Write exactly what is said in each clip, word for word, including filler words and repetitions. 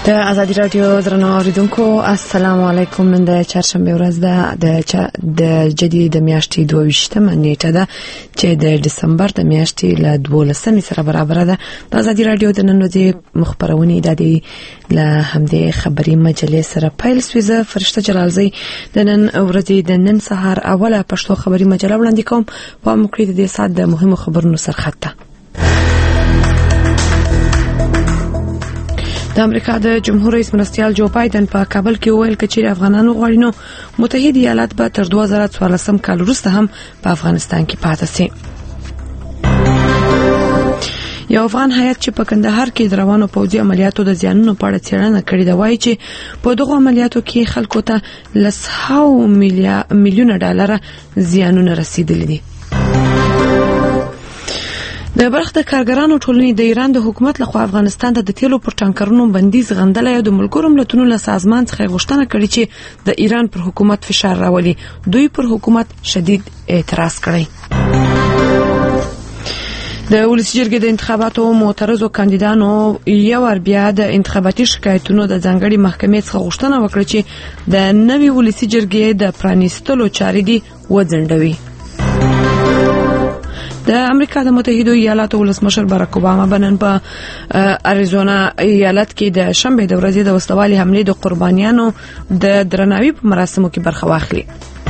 د ازادي رادیو درنو اوریدونکو السلام علیکم. نن د چهارشنبه ورځ ده د د جدي د میاشتې دوه ویشتمه نیټه ده چې د دسمبر د میاشتې له دولسمې سره برابر ده. د ازادي رادیو د نن ورځې مخبرونه د دې له همدې خبري مجلې سره پیل سویزه فرشته جلالزی د نن ورځې د نن سهار اوله پښتو خبري مجله وړاندې کوم. په مکړې د دې سات د مهمو خبرونو سرخطه. د امریکا د جمهور رئیس مرستیال جو بایدن په کابل کې وویل چې افغانانو غواړي نو متحده ایالات به تر دوه زره څوارلسم کال وروسته هم په افغانستان کې پاتې شي. یو افغان هیئت چې په کندهار کې د روانو پوځي عملیاتو د زیانونو په اړه څېړنه کړې ده وایي چې په دغه عملیاتو کې خلکو ته لسهاو میلیونه ډالر زیانونه رسیدلي دي. د بلخ د کارګرانو ټولنې د ایران د حکومت لخوا افغانستان ته د تیلو پر ټانکرونو بندیز غندلې او د ملګرو ملتونو له سازمان څخه غوښتنه کړې چې د ایران پر حکومت فشار راولي. دوی پر حکومت شدید اعتراض کړی. د ولسي جرګې د انتخاباتو معترضو کاندیدانو یو ور بیا د انتخاباتي شکایتونو د ځانګړي محکمې څخه غوښتنه وکړه چې د نوي ولسي جرګې د پرانیستلو چارې دی وځنډوي. د امریکا د متحده ایالاتو ولسمشر باراک اوباما بنن په اریزونا ایالت کې د شنبه د ورځې د وسلوالي حملې د قربانیانو د درناوي په مراسمو کې برخه واخلي.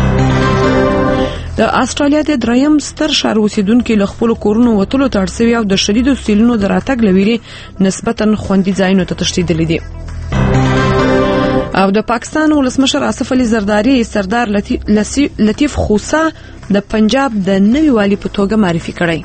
د استرالیا د دریم ستر ښار اوسیدونکو له خپل کورونو وټولو تړسوي او د شدیدو سیلونو د راتګ لویري نسبتاً خوندي ځایونو ته تښتیدلي دي. او د پاکستان ولسمشر آصف علي زرداری سردار لطیف خوسا د پنجاب د نوي والی په توګه معرفي کړی.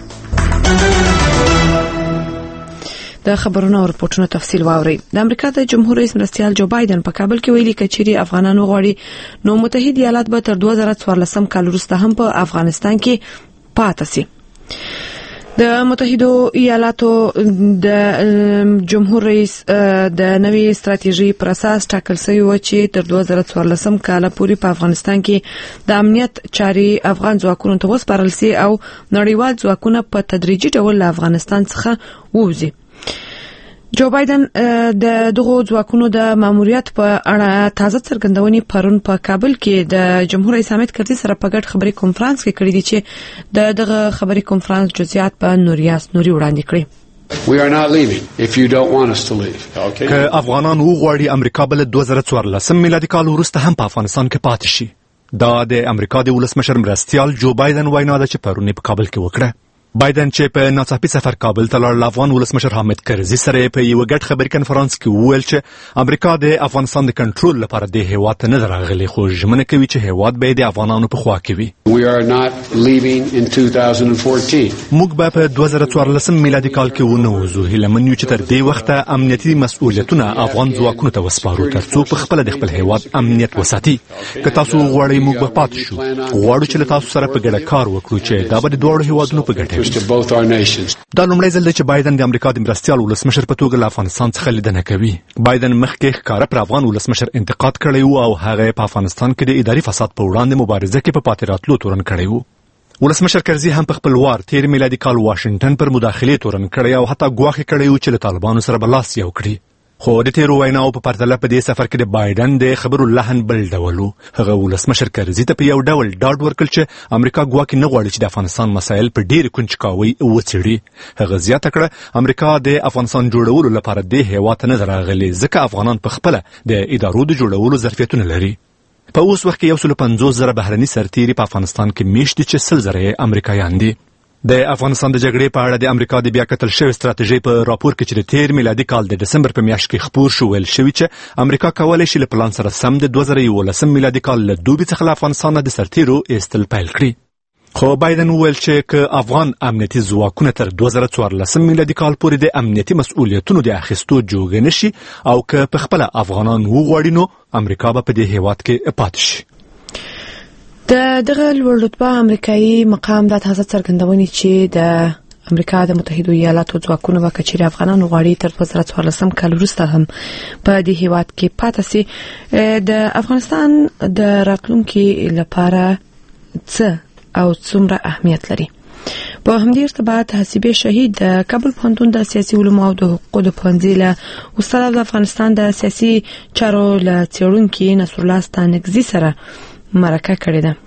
د خبرونو او رپورټونو تفصیل واوري. د امریکا د جمهور رئیس مرستیال جو بایدن په کابل کې ویلي چې افغانانو غواړي نو متحده ایالات به تر دوه زره څوارلسم کال وروسته هم په افغانستان کې پاتې شي. د متحده ایالاتو د جمهور رئیس د نوې ستراتیژي پر اساس ټاکل شوی و چې تر دوه زره څوارلسم کال پورې په افغانستان کې د امنیت چاري افغان ځواکونو ته وسپارل شي او نړیوال ځواکونه په تدریجي ډول له افغانستان څخه ووځي. جو بایدن د دغه ځواکونو د ماموریت په اړه تازه څرګندونې پرون په کابل کې د جمهور رئیس حامد کرزي سره په ګډ خبري کانفرنس کې کړې دي چې د دغه خبري کانفرنس جزئیات په نوریاس نوري وړاندې کړي. We are not leaving if you don't want us to leave. Okay. که افغانان وغواړي امریکا بل دوه زره څوارلسم میلادي کال وروسته هم په افغانستان کې پاتې شي. دا د امریکا د ولسمشر مرستیال جو بایدن وینا ده چې پرون په کابل کې وکړه. بایدن چې په ناڅاپي سفر کابل ته لاړ، افغان ولسمشر حامد کرزي سره په یو ګډ خبري کانفرنس کې وویل چې امریکا د افغانستان د کنټرول لپاره د هیواد ته نه راغلي، خو ژمنه کوي چې هیواد به د افغانانو په خوا کې وي. We are not leaving in two thousand fourteen. موږ به په دوه زره څوارلسم میلادي کال کې ونوځو. هیله من یو چې تر دې وخته امنیتي مسؤلیتونه افغان ځواکونو ته وسپارو ترڅو په خپل د خپل هیواد امنیت وساتي. که تاسو غواړئ موږ به پاتې شو. غواړو چې تاسو سره په ګډه کار وکړو چې دا به د دوه هیوادونو په ګټه وي. دا لومړی ځل دی چې بایدن د امریکا د مرستیال ولسمشر په توګه له افغانستان څخه لیدنه کوي. بایدن مخکې ښکاره پر افغان ولسمشر انتقاد کړی و او هغه په افغانستان کې د اداري فساد په وړاندې مبارزه کې په پاتې راتلو تورن کړی و. ولسمشر کرزي هم په خپل وار تیر میلادي کال واشنگټن پر مداخله تورن کړی او حتی ګواښ کړی و چې له طالبانو سره به لاس یو کړي. خو د تیرو ویناو په پرتله په دې سفر کې د بایدن د خبرو لحن بل ډول و. هغه ولسمشر کرزي ته په یو ډول ډاډ ورکړ چې امریکا ګواکې نه غواړي چې د افغانستان مسایل په ډېر کنجکاوي وڅېړي. هغه زیاته کړه امریکا د افغانستان جوړولو لپاره د هیواد ته نه راغلي ځکه افغانان په خپله د ادارو د جوړولو ظرفیتونه لري. په اوس وخت کې یو سل پنځوس زره بهرني سرتیري په افغانستان کې میشت دي چې سل زره امریکایان دي. د افغانستان د جګړې په اړه د امریکا د بیا کتل شوی ستراتیژي په راپور کې چې د تیر میلادي کال د دسمبر په میاشت کې خپور شو ویل شوی چې امریکا کولای شي له پلان سره سم د دوه زره یولسم میلادي کال له دوبي څخه له افغانستان د سرتیرو ایستل پیل کړي. خو بایدن وویل چې که افغان امنیتي ځواکونه تر دوه زره څوارلسم میلادي کال پورې د امنیتي مسؤلیتونو د اخیستو جوګه نشي او که په خپل افغانان وغواړي نو امریکا به په دې هیواد کې پاتې شي. د دغه لوړ رتبه امریکایي مقام د تازه څرګندونې چې د امریکا د متحده ایالاتو ځواکونو به کچېرې افغانانو غواړي تر دوه زره څوارلسم کال وروسته هم په دې هیواد کې پاتې شي. د افغانستان د راتلونکي لپاره څه او څومره اهمیت لري. په همدې ارتباط حسیبه شهید د کابل پوهنتون د سیاسي علومو او د حقوقو د پوهنځي له استاد د افغانستان د سیاسي چارو له څېړونکي نصر الله ستانکزي سره مرکه کړې ده.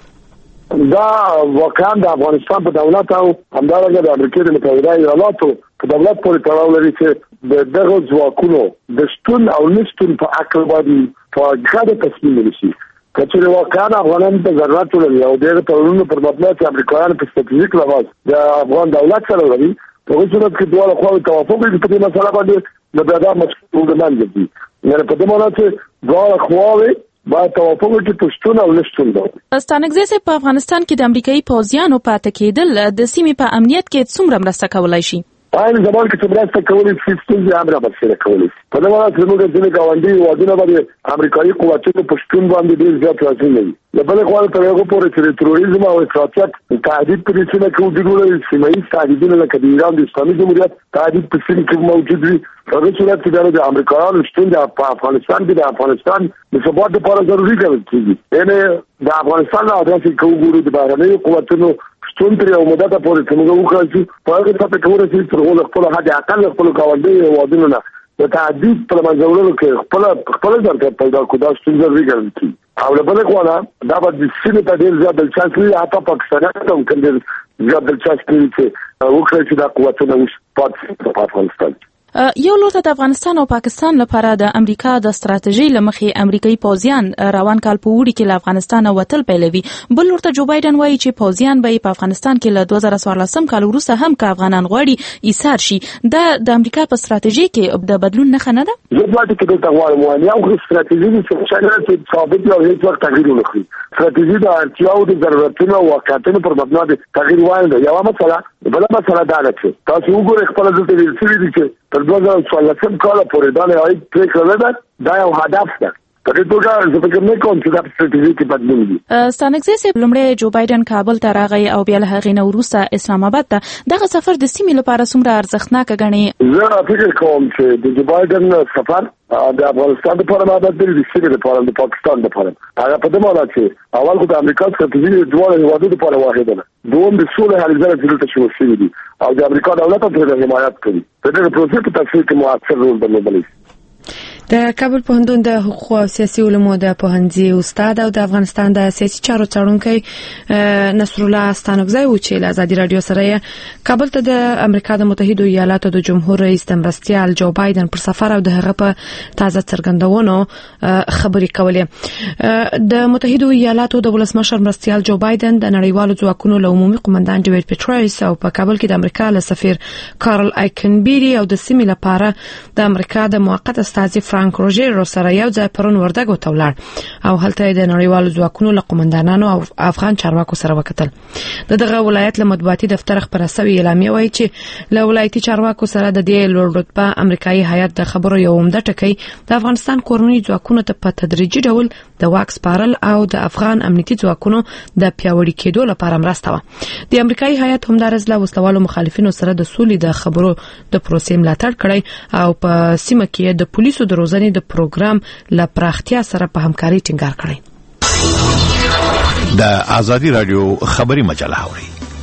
دا واقعا د افغانستان په دولت او همدارنګه د امریکا د متحده ایالاتو په دولت پورې تړاو لري چې د دغه ځواکونو د شتون او نشتون په عقل باندې په ګډه تصمیم ونیسي. کچې واقعا افغانان ته ضرورت لري او دغه تړونونو پر مبنا چې امریکایان په ستراتیژیک لحاظ د افغان دولت سره لري په هیڅ صورت کې دواړه خواوې توافق کوي په دې مسله باندې د بیا د مسؤل ګمان دي. نه په دې معنی چې دواړه خواوې باید توافق وکړي چې پښتون او نشتون ده. ستانکزي په افغانستان کې د امریکایي پوځیانو پاتې کېدل د سیمې په امنیت کې څومره مرسته کولای شي؟ په زمان کې چې مرسته کولای شي ستونزې هم رامنځته کولی. په دې معنی چې موږ د ځینې ګاونډي هېوادونو باندې امریکایي قوتونو پښتون باندې ډېر زیات راځي نه وي. د بلې خوا تر هغه پورې چې تروریزم او افراطیت تهدید په دې سیمه کې وجود لري، سیمه ییز تهدیدونه لکه د ایران د اسلامي جمهوریت تهدید په سیمه کې موجود وي. په دې صورت کې د امریکایانو شتون په افغانستان کې د افغانستان د ثبات لپاره ضروري ګڼل کېږي. یعنې د افغانستان له اهدافو کې وګورو د بهرنیو قوتونو شتون تر یو مدته پورې چې موږ وکړو چې په هغه څه کې ورسېږي چې خپل خپل حد اقل خپل ګاونډي هېوادونو نه د تهدید په منځ وړلو کې خپل خپل ځای پیدا کړو. دا ستونزه ضروري ګڼل کېږي. او له بلې خوا نه دا به د سیمې ته ډېر زیات دلچسپي وي، حتی پاکستانیان ته هم ډېر زیات دلچسپي وي چې وکړي چې دا قوتونه اوس پاتې شي په افغانستان. یو لور ته د افغانستان او پاکستان لپاره د امریکا د ستراتیژي لمخې امریکایي پوځیان روان کال په وړي کې له افغانستان وتل پیلوي. بل لور ته جو بایدن وایي چې پوځیان به په افغانستان کې له دوه زره څوارلسم کال وروسته هم که افغانان غواړي ایثار شي. دا د امریکا په ستراتیژي کې د بدلون نښه نه ده؟ زه دلته کې دلته غواړم یو ستراتیژي چې څنګه ثابت او هیڅ وخت تغییر نه کوي. ستراتیژي د اړتیاو د ضرورتونو او واقعیتونو پر مبنا د تغییر وایي. یو مسله بل مسله دا ده چې تاسو وګورئ خپل دلته ویل شوي دي چې تر دوه زره څوارلسم کال پورې دا نه آی پریکړه ده. دا یو هدف ده. په دې توګه زه فکر نه کوم چې دا ستراتیژي کې بدلون وي. ستانکزي لومړی جو بایدن کابل ته راغی او بیا له هغې نه وروسته اسلام آباد ته. دغه سفر د سیمې لپاره څومره ارزښتناک ګڼي؟ زه فکر کوم چې د جو بایدن سفر د افغانستان لپاره نه د سیمې لپاره د پاکستان لپاره هغه په دې معنی چې اول خو د امریکا ستراتیژي د دواړو هېوادونو لپاره واحده ده. دوم د سولې هلې ځلې چې دلته شروع شوي دي او د امریکا دولت هم پرې حمایت کوي. په دې پروسې په تفصیل کې مؤثر رول درلودلی شي. د کابل پوهنتون د حقوقو او سیاسي علومو د پوهنځي استاد او د افغانستان د سیاسي چارو څېړونکی نصر الله ستانکزي و چې له ازادي رادیو سره کابل ته د امریکا د متحده ایالاتو د جمهور رئیس د مرستیال جو بایدن پر سفر او د هغه په تازه څرګندونو خبرې کولې. د متحده ایالاتو د ولسمشر مرستیال جو بایدن د نړیوالو ځواکونو له عمومي قومندان ډیویډ پیټرایس او په کابل کې د امریکا له سفیر کارل ایکنبيري او د سیمې لپاره د امریکا د موقت استازي فرانک روجر سره یو ځای پرون وردګو ته ولاړ او هلته د نړیوالو ځواکونو له قومندانانو او افغان چارواکو سره وکتل. د دغه ولایت له مطبوعاتي دفتر خبره شوې اعلامیه وایي چې له ولایتي چارواکو سره د دې لوړ رتبه امریکایي هیئت د خبرو یو عمده ټکی د افغانستان کورنۍ ځواکونو ته په تدریجي ډول د واک سپارل او د افغان امنیتي ځواکونو د پیاوړي کېدو لپاره مرسته و. د امریکایي هیئت همدارس له وسلوالو مخالفینو سره د سولې د خبرو د پروسې ملاتړ کړی او په سیمه کې د پولیسو د روزنې د پروګرام له پراختیا سره په همکاري ټینګار کړی. د ازادي رادیو خبري مجله اوري.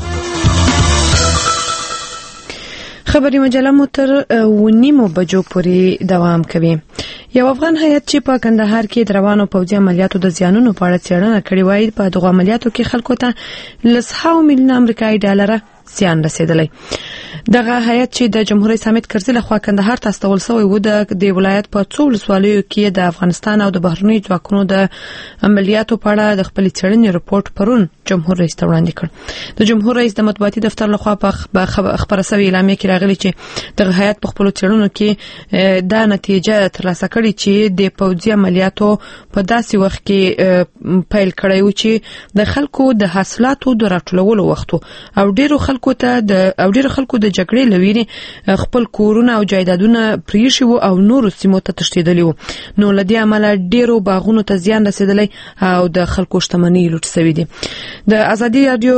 خبري مجله مو تر ونیمو بجو پورې دوام کوي. یو افغان هیئت چې په کندهار کې د روانو پوځي عملیاتو د زیانونو په اړه څېړنه کړې وایي په دغه عملیاتو کې خلکو ته لسهاو میلیونه امریکایي ډالر زیان رسیدلی. دغه هیئت چې د جمهور رئیس حامد کرزي لخوا کندهار ته استول شوی و د ولایت په څو ولسوالیو کې د افغانستان او د بهرنیو ځواکونو د عملیاتو په اړه د خپل څېړنې رپورټ پرون جمهور رئیس ته وړاندې کړ. د جمهور رئیس د مطبوعاتي دفتر لخوا په خبره شوې اعلامیه کې راغلي چې دغه هیئت په خپل څېړنو کې دا نتیجه ترلاسه کړې چې د پوځي عملیاتو په داسې وخت کې پیل کړی و چې د خلکو د حاصلاتو د راټولولو وخت او ډیرو خلکو ته د او ډیرو خلکو د جګړې لویری خپل کورونه او جایدادونه پریښي وو او نورو سیمو ته تښتېدلي وو. نو له دې امله ډیرو باغونو ته زیان رسیدلی او د خلکو شتمنۍ لوټ شوې دي. د ازادي رادیو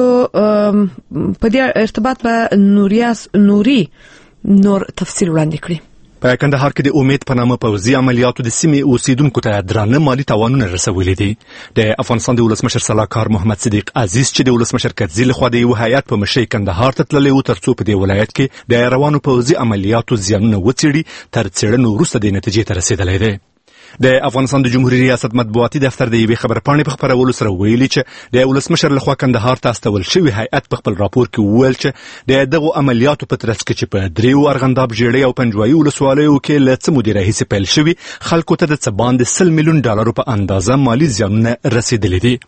په دې ارتباط به نوریاس نوري نور تفصیل وړاندې کړي. په کندهار کې د امید په نامه پوځي عملیاتو د سیمې اوسیدونکو ته درانه مالی تاوانونه رسولي دي. د افغانستان د ولسمشر سلاکار محمد صدیق عزیز چې د ولسمشر کرزي لخوا د یو هیئت په مشرۍ کندهار ته تللی و ترڅو په دې ولایت کې د روانو پوځي عملیاتو زیانونه وڅېړي، تر څېړنو وروسته د نتیجې ته رسېدلی دی. د افغانستان د جمهوریت ریاست مطبوعاتي دفتر د یوې خبرپاڼې په خپرولو سره ویلي چې د ولسمشر لخوا کندهار ته استول شوی هیئت په خپل راپور کې وویل چې د دغو عملیاتو په ترڅ کې چې په دریو ارغنداب، ژیړۍ او پنجوایي ولسوالیو کې له څه مودې راهیسې پیل شوي، خلکو ته د څه باندې سل میلیون ډالرو په اندازه مالي زیانونه رسېدلي دي.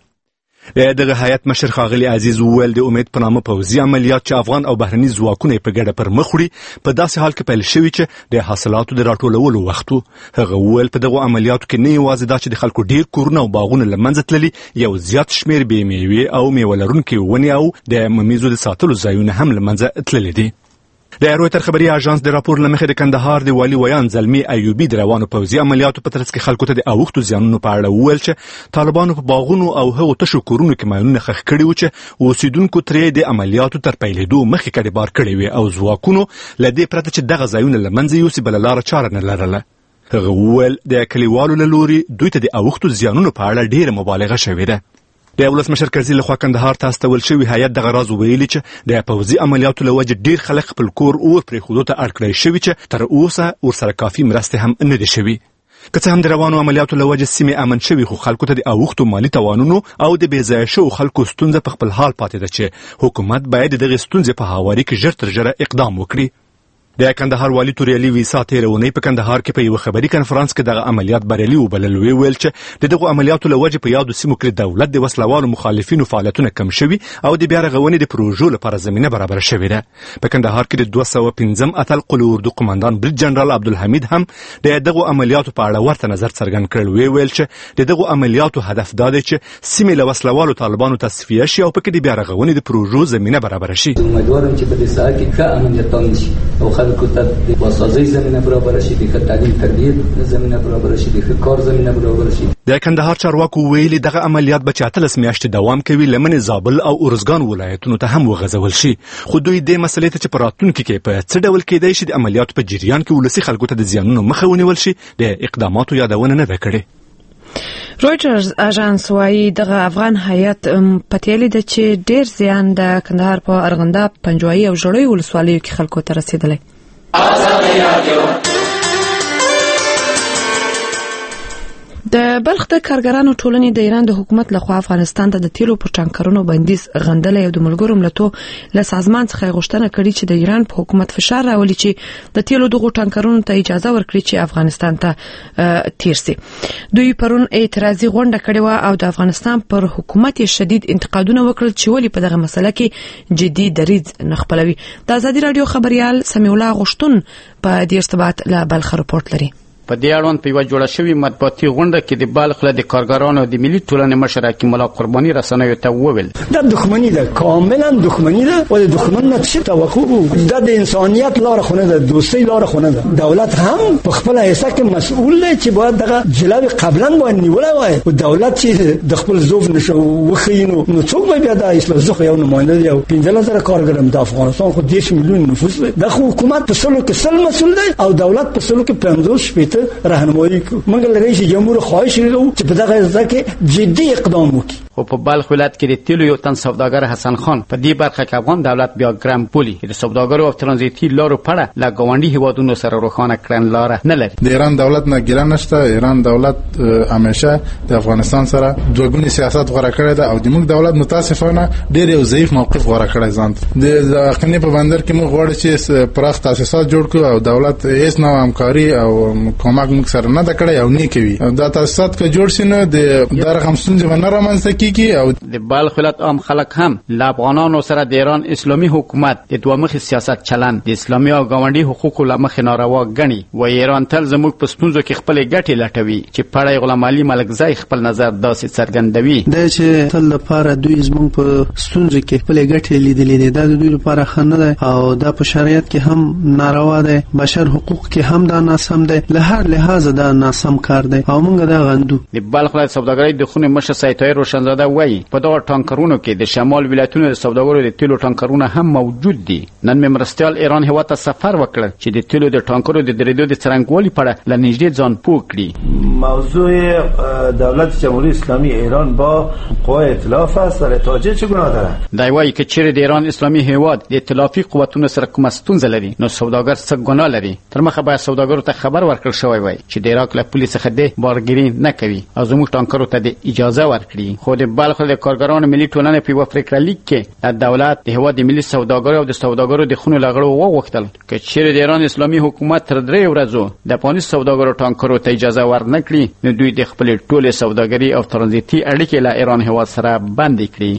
دغه هیئت مشر ښاغلي عزیز وویل د امید په نامه پوځي عملیات چې افغان او بهرني ځواکونه یې په ګډه پر مخ وړي په داسې حال کې پیل شوي چې د حاصلاتو د راټولولو وخت و. هغه وویل په دغو عملیاتو کې نه یوازې دا چې د خلکو ډیر کورونه او باغونه له منځه تللي، یو زیات شمېر بې میوې او میوه لرونکي ونې او د ممیزو د ساتلو ځایونه هم له منځه تللي دي. د رویتر خبري اژانس د راپور له مخې د کندهار د والي ویان زلمي ایوبي د روانو پوځي عملیاتو په ترڅ کې خلکو ته د اوښتو زیانونو په اړه وویل چې طالبانو په باغونو او هغو تشو کورونو کې ماینونه ښخ کړي وو چې اوسیدونکو ترې د عملیاتو تر پیلېدو مخکې کډې بار کړې وې او ځواکونو له دې پرته چې دغه ځایونه له منځه یوسي بله لاره چاره نه لرله. هغه وویل د کلیوالو له لوري دوی ته د اوښتو زیانونو په اړه ډېره مبالغه شوې ده. د ولسمشر کرزي لخوا کندهار ته استول شوی هیئت دغه راز ویلي چې د پوځي عملیاتو له وجې ډیر خلک خپل کور اور پرېښودو ته اړ کړی شوي چې تر اوسه ورسره کافي مرستې هم نه دي شوي. که څه هم د روانو عملیاتو له وجې سیمې امن شوي، خو خلکو ته د اوښتو مالي تاوانونو او د بې ځایه شوو خلکو ستونزه په خپل حال پاتې ده چې حکومت باید د دغې ستونزې په هواري کې ژر تر ژره اقدام وکړي. د کندهار والي توریالي ویسا تېره اونۍ په کندهار کې په یوه خبري کنفرانس کې دغه عملیات بریالي وبلل. ویل چې د دغو عملیاتو له وجې په یادو سیمو کې دولت د وسلوالو مخالفینو فعالیتونه کم شوي او د بیا رغونې د پروژو لپاره زمینه برابره شوې ده. په کندهار کې د دوه سوه پنځم اتل قلي اردو قماندان برید جنرال عبدالحمید هم د دغو عملیاتو په اړه ورته نظر څرګند کړل. ویل چې د دغو عملیاتو هدف دا دی چې سیمې له وسلوالو طالبانو تصفیه شي او په کې د بیا رغونې د پروژو زمینه برابره شي. امیدوارم چې په دې ساحه کې ښه امنیت شي او خلکو ته بازسازی زمینه برابر شي، د تعلیم تربیت زمینه برابر شي، د کار زمینه برابر شي. د کندهار چارواکو ویلي دغه عملیات به چې اتلس میاشتې دوام کوي، لمن زابل او ارزګان ولایتونو ته هم وغځول شي. خو دوی دې مسلې ته چې په راتلونکي کې په څه ډول کېدای شي د عملیاتو په جریان کې ولسي خلکو ته د زیانونو مخه ونیول شي د اقداماتو یادونه نه ده کړې. رویټرز اژانس وايي دغه افغان هیئت پتیلې ده چې ډیر زیان د کندهار په ارغنداب، پنجوایي او ژړۍ ولسوالیو کې خلکو ته رسیدلی. د بلخ د کارګرانو ټولنې د ایران د حکومت لخوا افغانستان ته د تیلو پر ټانکرونو بندیز غندلی او د ملګرو ملتونو له سازمان څخه غوښتنه کړې چې د ایران په حکومت فشار راولي چې د تیلو دغو ټانکرونو ته اجازه ورکړي چې افغانستان ته تیر شي. دوی پرون اعتراضي غونډه کړې و او د افغانستان پر حکومت شدید انتقادونه وکړل چې ولې په دغه مسله کې جدي دریځ نه خپلوي. د ازادي رادیو خبريال سمیع الله غشتون په دې ارتباط له بلخ رپورت لري. په دې اړوند په یوه جوړه شوې مطبوعاتي غونډه کې د بلخ له د کارګرانو د ملي ټولنې مشر حکیم الله قرباني رسنیو ته وویل دا دښمني ده، کاملا دښمني ده او د دښمن نه څه توقع ده. د انسانیت لار خونه ده، دوستۍ لار خونه ده. دولت هم په خپل حصہ کې مسؤل دی چې باید دغه جلوه قبلا باندې نیولای وای او دولت چې د خپل ذوب نشو وخینو نو څوک به بیا د اسلام زخه یو نماینده دی او پنځه زره کارګران د افغانستان خو دیش میلیون نفوس دی. د حکومت په سلو کې سل مسؤل دی او دولت په سلو کې پنځوس شپېته راهنمایي موږ له رئیس جمهور خواهش لرو چې په دغه ځکه جدي اقدام وکړي. خو په بلخ ولایت کې د تیلو یو تن سوداګر حسن خان په دې برخه کې افغان دولت بیا ګرام پولی د سوداګرو او ترانزیتي لارو په اړه له ګاونډي هیوادونو سره روښانه کړن لاره نه لري. د ایران دولت نه ګیله نشته. ایران دولت همیشه د افغانستان سره دوګونی سیاست غوړه کړی ده او د موږ دولت متاسفانه ډېر یو ضعیف موقف غوړه کړی ځان. د اقنی په بندر کې موږ غواړو چې پراخ تاسیسات جوړ کړو او دولت هیڅ نوع همکاري او کومک موږ سره نه د کړی او نه کوي. دا تاسیسات که جوړ شي نو د دا رقم ستونزې نه رامنځته کیږي او د بلخ ولایت عام خلک هم له افغانانو سره د ایران اسلامي حکومت د دوه مخي سیاست چلند د اسلامي او ګاونډي حقوقو له مخې ناروا ګڼي و ایران تل زموږ په ستونزو کې خپل ګټې لټوي چې پړی غلام علي ملکزی خپل نظر داسې څرګندوي دا چې تل لپاره دوی زموږ په ستونزو کې خپل ګټې لیدلې دي. دا د دوی لپاره ښه نه ده او دا په شریعت کې هم ناروا ده، بشر حقوق کې هم دا ناسم ده. له هر هر لحاظ دا ناسم کار دی او موږ دا غندو. د بلخ ولایت سوداګرۍ د خونې مشر سید طاهر روشنزاده وایي په دغه ټانکرونو کې د شمال ولایتونو د سوداګرو د تیلو ټانکرونه هم موجود دي. نن مې مرستیال ایران هیواد ته سفر وکړ چې د تیلو د ټانکرو د درېدو د څرنګوالي په اړه له نږدې ځان پوه کړي. موضوع دولت جمهوری اسلامی ایران با قوای ائتلاف است در اتحادیه چه گناه داره؟ دا وایي که چیرې د ایران اسلامي هیواد د ائتلافي قوتونو سره کومه ستونزه لري نو سوداګر څه ګناه لري. تر مخه باید سوداګرو ته خبر ورکړل شوی وای چې د عراق له پولیس څخه د بارګیري نه کوي او زموږ ټانکرو ته د اجازه ورکړي. خو د بلخ د کارګرانو ملي ټولنې په یو پریکړه لیک کې د دولت د هیواد د ملي سوداګرو او د سوداګرو د خونو لغړو وغوښتل چې چیرې د ایران اسلامي حکومت تر درې ورځو د افغاني سوداګرو ټانکرو ته اجازه ورنکړي نو دوی د خپل ټولې سوداګري او ترانزیتي اړیکې له ایران هیواد سره بندې کړي.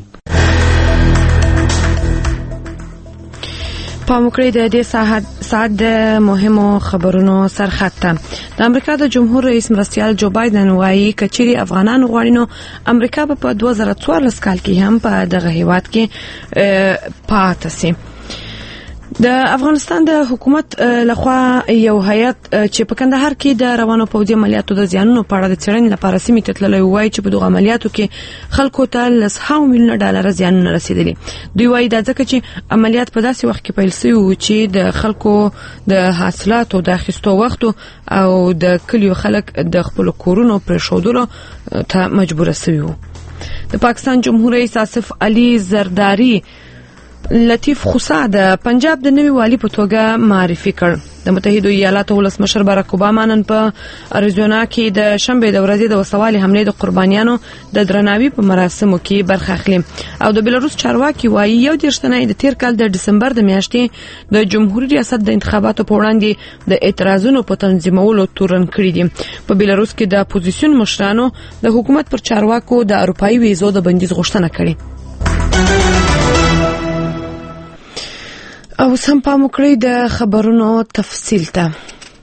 پاموکړی د دې ساعت د مهمو خبرونو سرخط ته. د امریکا د جمهور رئیس مرستیال جو بایدن وایي کچيري افغانانو غواړي نو امریکا په دوه زره څوارلس کال کې هم په دغه هیواد کې پاتې سي. د افغانستان د حکومت لخوا یو هیئت چې په کندهار کې د روانو پوځي عملیاتو د زیانونو په اړه د څېړنې لپاره سیمې ته تللی وایي چې په دغه عملیاتو کې خلکو ته لسهاو میلیونه ډالر زیانونه رسیدلي. دوی وایي دا ځکه چې عملیات په داسې وخت کې پیل شوي وو چې د خلکو د حاصلاتو د اخیستو وخت او د کلیو خلک د خپل کورونو پرېښودلو ته مجبور شوي وو. د پاکستان جمهور رئیس آصف علي زرداری لطیف خوسا د پنجاب د نوي والی په توګه معرفي کړ. د متحده ایالاتو ولسمشر باراک اوباما نن په اریزونا کې د شنبه د ورځې د وسوالي حمله د قربانیانو د درناوي په مراسمو کې برخه اخلي. او د بلاروس چارواکي وایي یو دیرشتنه د تیر کال د دسمبر د میاشتې د جمهوریت ریاست د انتخاباتو په وړاندې د اعتراضونو په تنظیمولو تورن کړی دي. په بلاروس کې د اپوزیسیون مشرانو د حکومت پر چارواکو د اروپایي ویزو د بندیز غوښتنه کړې. او سم پام وکړئ د خبرونو تفصیل ته.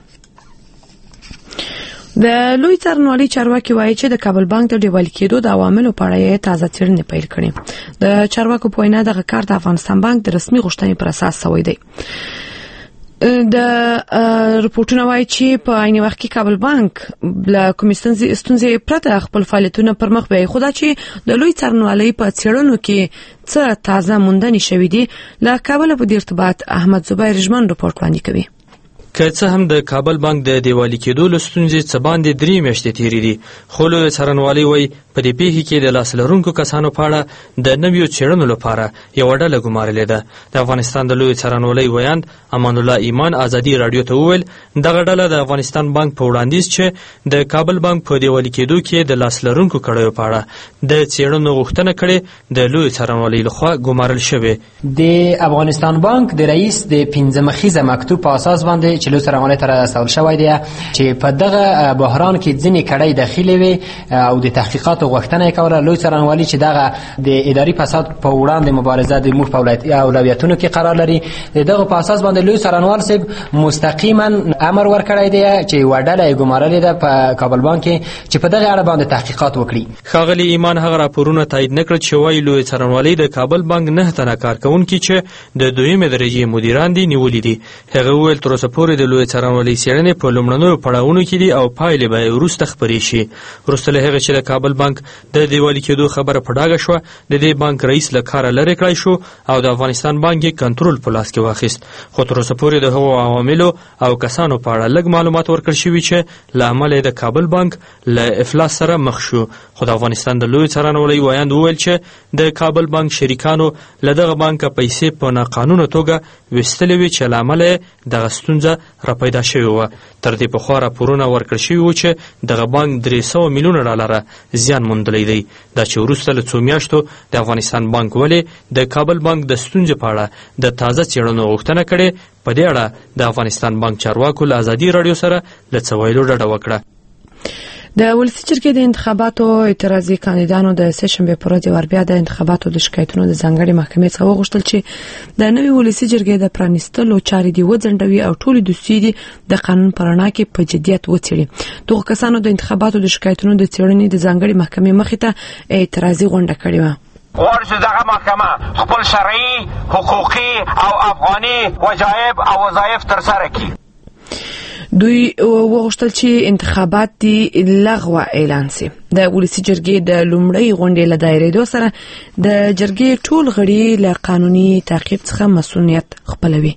د لوی څارنوالۍ چارواکي وایي چې د کابل بانک د ډیوالي کېدو د عواملو په اړه تازه څېړنې پیل کړې. د چارواکو په وینا دغه کار د افغانستان بانک د رسمي غوښتنې پر اساس شوی دی. د رپورټونو وایي چې په عین وخت کې کابل بانک له کومې ستونزې پرته خپل فعالیتونه پر مخ بیایي. خو دا چې د لوی څارنوالۍ په څېړنو کې څه تازه موندنې شوې دي له کابل په دې ارتباط احمد زبیر رجمن رپورټ وړاندې کوي. که څه هم د کابل بانک د دیوالي کېدو له ستونزې څه باندې درې میاشتې تېرې دي خو لوی څارنوالۍ وایي په دې پیښې کې د لاس لرونکو کسانو په اړه د نویو څېړنو لپاره یوه ډله ګمارلې ده. د افغانستان د لوی څارنوالۍ ویاند امان الله ایمان ازادي راډیو ته وویل دغه ډله د افغانستان بانک په وړاندیز چې د کابل بانک په دیوالي کېدو کې د لاس لرونکو کړیو په اړه د څېړنو غوښتنه کړې د لوی څارنوالۍ لخوا ګمارل شوې. د افغانستان بانک د رئیس د پنځه مخیزه مکتوب په اساس باندې چې لوی څارنوالۍ ته رسول شوی دی چې په دغه بحران کې ځینې کړۍ داخلي وي او د تحقیقاتو غوښتنه کوله. لوی څارنوالۍ چې دغه د اداري فساد په وړاندې مبارزه د موږ په اولویتونو کې قرار لري دغه په اساس باندې لوی څارنوال صاحب مستقیما امر ورکړی دی چې وډله ګمارلې ده په کابل بانک چې په دغه اړه باندې تحقیقات وکړي. ښاغلي ایمان هغه راپورونه تایید نکړل چې وایي لوی څارنوالۍ د کابل بانک نه تنه کارکونکي چې د دویمې درجې مدیران دي نیولي دي. هغه وویل تر اوسه پورې د لوی څارنوالۍ څېړنې په لومړنیو پړاوونو کې دي او پایلې به وروسته خپرې شي. وروسته له هغې چې د کابل بانک د دیوالي کېدو خبره په ډاګه شوه د دې بانک رئیس له کاره لرې کړی شو او د افغانستان بانک یې کنټرول په لاس کې واخیست. خو تر اوسه پورې د هغو عواملو او کسانو په اړه لږ معلومات ورکړل شوي چې له امله د کابل بانک له افلاس سره مخ شو. خو د افغانستان د لوی څارنوالۍ ویاند وویل چې د کابل بانک شریکانو له دغه بانکه پیسې په ناقانونه توګه ویستلې وې چې له امله دغه ستونزه راپیدا شوې وه. تر دې پخوا راپورونه ورکړل شوي وو چې دغه بانک درې سوه میلیونه ډالره زیان موندلی دی. دا چې وروسته له څو میاشتو د افغانستان بانک ولې د کابل بانک د ستونزې په اړه د تازه څېړنو غوښتنه کړې په دې اړه د افغانستان بانک چارواکو له ازادي راډیو سره له څه ویلو ډډه وکړه. د ولسي جرګې د انتخاباتو اعتراضي کاندیدانو د سهشنبه پر ورځ وربیا د انتخاباتو د شکایتونو د ځانګړي محکمې څخه وغوښتل چې د نوې ولسي جرګې د پرانیستلو چارې دی وځنډوي او ټول دوسیې دي د قانون پر رڼا کې په جدیت وڅېړي. دغه کسانو د انتخاباتو د شکایتونو د څېړنې د ځانګړي محکمې مخې ته اعتراضي غونډه کړې وه. غواړي چې دغه محکمه خپل شرعي، حقوقي او افغاني وجایب او وظایف ترسره کړي. دوی وغوښتل چې انتخابات دي لغوه اعلان شي. د ولسی جرګې د لومړۍ غونډې له دایرېدو سره د جرګې ټول غړي له قانوني تعقیب څخه مسؤلیت خپلوي.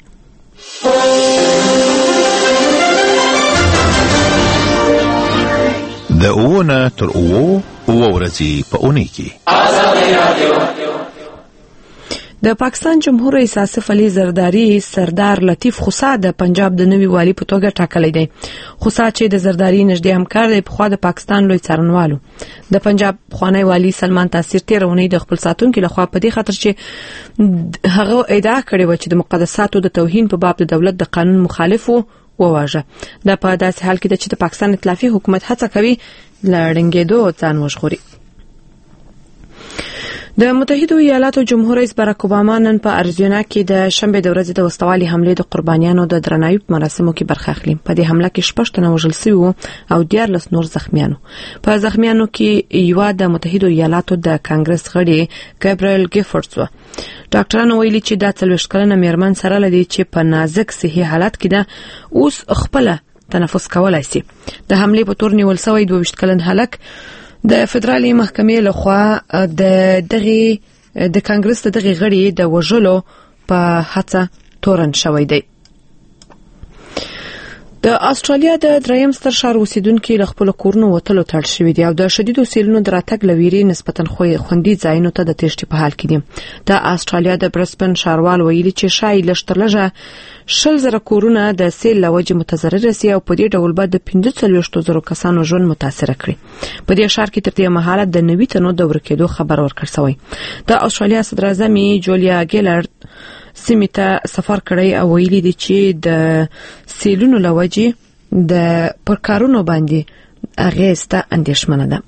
د اوونه تر اوو اوو ورځې په اونۍ کې آزادي رادیو. د پاکستان جمهور رئیس آصف علي زرداری سردار لطیف خوسا د پنجاب د نوي والی په توګه ټاکلی دی. خوسا چې د زرداری نږدې همکار دی، په خوا د پاکستان لوی څارنوالو. د پنجاب خوانی والی سلمان تاثیر تیرونی د خپل ساتونکو لخوا په دې خاطر چې هغه ادعا کړې و چې د مقدساتو د توهین په باب د دولت د قانون مخالف وو وواژه. دا په داسې حال کې ده چې د پاکستان ائتلافي حکومت هڅه کوي لړنګېدو ځان وژغوري. د متحده ایالاتو جمهور رئیس باراک اوباما نن په اریزونا کې د شنبه د ورځې د وسوالي حمله د قربانیانو د درناوي په مراسمو کې برخه اخلي. په دې حمله کې شپږ تنه وژل شوي او دیارلس نور زخمیانو. په زخمیانو کې یو د متحده ایالاتو د کانګرس غړي ګابریل ګیفورډز و. ډاکټرانو ویلي چې دا څلوېښت کلنه میرمن سره لدی چې په نازک صحي حالت کې ده، اوس خپل تنفس کولای شي. د حمله په تور نیول شوی دوه ویشت کلن هلک د فدرالي محکمې لخوا د دغه د کانګرس د دغه غړي د وژلو په هڅه تورن شوی دی. د استرالیا د دریم ستر ښار اوسیدونکو له خپل کورونو وتلو تړل شوی دی او د شدیدو سیلونو دراتګ لويري نسبتاً خوندي ځایونو ته د تېښتې په حال کې دي. د استرالیا د برسبن ښاروال ویلي چې شای لشترلجه شل زره کورونه د سیل لوجه متضرر سي او په دې ډول به د پنځه څلوېښت زره کسانو ژوند متاثر کړي. په دې ښار کې تر دې مهاله د نوي تنو د ورکېدو خبر ورکړ شوی. د استرالیا صدر اعظم جولیا ګیلارد سیمې ته سفر کړی او ویلي دی چې د سیلونو لوجه د پرکارونو باندې اغیسته اندیشمنه ده.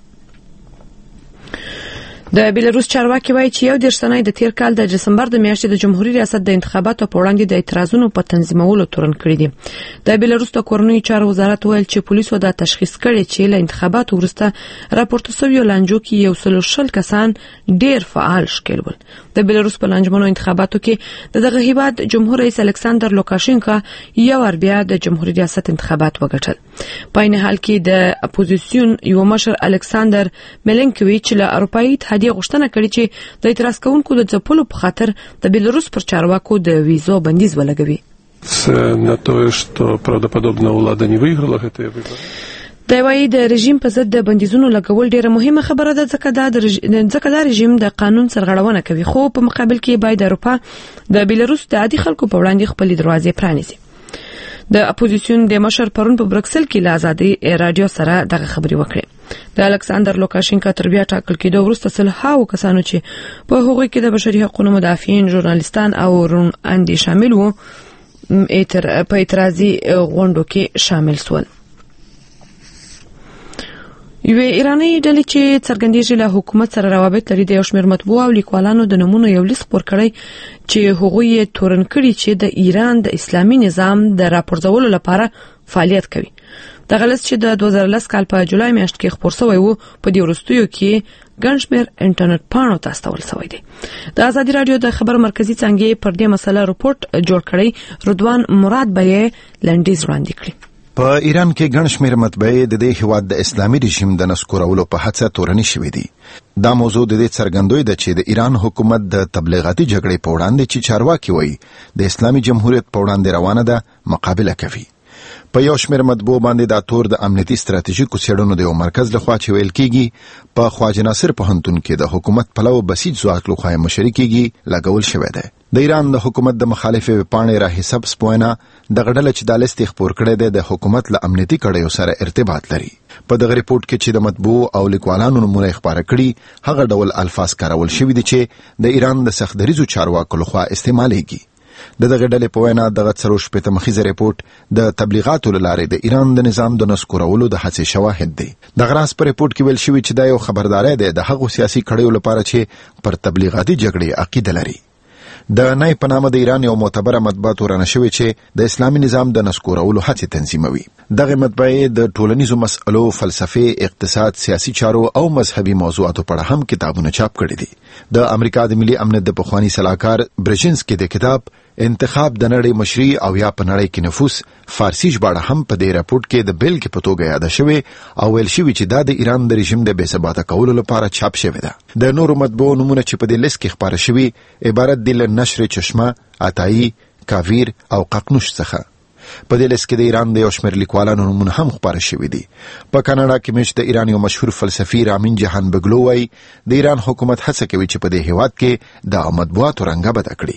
د بیلاروس چارواکي وایي چې یو دیرشنۍ د تیر کال د دسمبر د میاشتې د جمهوریت ریاست د انتخاباتو په وړاندې د اعتراضونو په تنظیمولو تورن کړی دي. د بیلاروس د کورنیو چارو وزارت ویل چې پولیسو دا تشخیص کړی چې له انتخاباتو وروسته راپورته شوی لانجو کې یو سل شل کسان ډیر فعال شکل ول. د بیلاروس په لانجمنو انتخاباتو کې د دغه هیواد جمهور رئیس الکساندر لوکاشینکا یو ور بیا د جمهوریت ریاست انتخابات وګټل. په این حال کې د اپوزیسیون یو مشر الکساندر ملینکویچ له اروپایي اتحادیې غوښتنه کړې چې د اعتراض کوونکو د ځپلو په خاطر د بیلاروس پر چارواکو د ویزو بندیز ولګوي. На то, что правдоподобно влада не выиграла эти выборы. د وایي د رژیم په ضد د بندیزونو لګول ډیره مهمه خبره ده ځکه دا ځکه دا رژیم د قانون سرغړونه کوي، خو په مقابل کې باید اروپا د بیلاروس د عادي خلکو په وړاندې خپل دروازې پرانیزي. د اپوزیسیون د مشر پرون په برکسل کې له آزادي رادیو سره دغه خبري وکړه. د الکساندر لوکاشینکا تر بیا ټاکل کېدو وروسته سلهاو کسانو چې په هغوی کې د بشري حقوقو مدافعین، ژورنالیستان او روڼ اندي شامل وو په اعتراضي غونډو کې شامل شول. یو ایرانی ډلې چې څرګندېږي له حکومت سره روابط لري د یو شمېر مطبوع او لیکوالانو د نمونه یو لیست خپور کړی چې هغوی تورن کړي چې د ایران د اسلامي نظام د راپورځولو لپاره فعالیت کوي. دغه لیست چې د دوه زره لس کال په جولای میاشت کې خپور شوی و په دې وروستیو کې ګڼ شمېر انټرنیټ پاڼو ته استول شوی دی. د آزادي رادیو د خبر مرکزی څنګه پر دې مسله رپورټ جوړ کړی. رضوان مراد به لنډیز وړاندې کړی. په ایران کې ګڼ شمېر مطبعې د دې هیواد د اسلامي رژیم د نسکورولو په هڅه تورنې شوې دي. دا موضوع د دې څرګندوي ده چې د ایران حکومت د تبلیغاتي جګړې په وړاندې چې چارواکي وایي د اسلامي جمهوریت په وړاندې روانه ده مقابله کوي. په یو شمېر مطبوع باندې دا تور د امنیتي ستراتیژیکو څېړنو د یو مرکز لخوا چې ویل کېږي په خواجه ناصر پوهنتون کې د حکومت پلو بسیج ځواک لخوا مشري کېږي لګول شوی دی. د ایران د حکومت د مخالفې پاڼې راهیسب سپوینا د غډل چې د لیست خپور کړي د حکومت له امنیتي کړيو سره ارتباط لري. په دغه ریپورت کې چې د مطبوع او لیکوالانو نمونه خبره کړي هغه ډول الفاظ کارول شوی دي چې د ایران د سختدریزو چارواکو لخوا استعمالېږي. د دغه ډلې په وینا دغه څلور شپېته مخیزه ریپورت د تبلیغاتو لارې د ایران د نظام د نسکورولو د هڅې شواهد دی. د غراس په ریپورت کې ویل شوی چې دا یو خبرداري ده د هغو سیاسي کړيو لپاره چې پر تبلیغاتي جګړې عقیده لري. د نای په نامه د ایران یو معتبره مطبوعه تورن شوی چې د اسلامي نظام د نسکورولو هڅې تنظیموي. دغه مطبعه د ټولنیزو مسئلو، فلسفه، اقتصاد، سیاسي چارو او مذهبي موضوعاتو په اړه هم کتابونه چاپ کړي دي. د امریکا د ملي امنیت د پخوانی سلاکار برژنسکي د کتاب انتخاب د نړۍ مشري او یا په نړۍ کې نفوذ فارسی ژباړه هم په دې راپورټ کې د بیل کې په توګه یاد شوی او ویل شوی چې دا د ایران د رژیم د بې ثباته کولو لپاره چاپ شوی ده. د نورو مطبوعو نمونه چې په دې لیست کې خپاره شوی عبارت دي له نشر چشمه، عطایی، کاویر او ققنوش څخه. په دې لیست کې د ایران د یو شمېر لیکوالانو نومونه هم خپاره شوي دي. په کاناډا کې مش د ایران یو مشهور فلسفي رامین جهان بګلو وايي د ایران حکومت هڅه کوي چې په دې هیواد کې د مطبوعاتو رنګه بده کړي.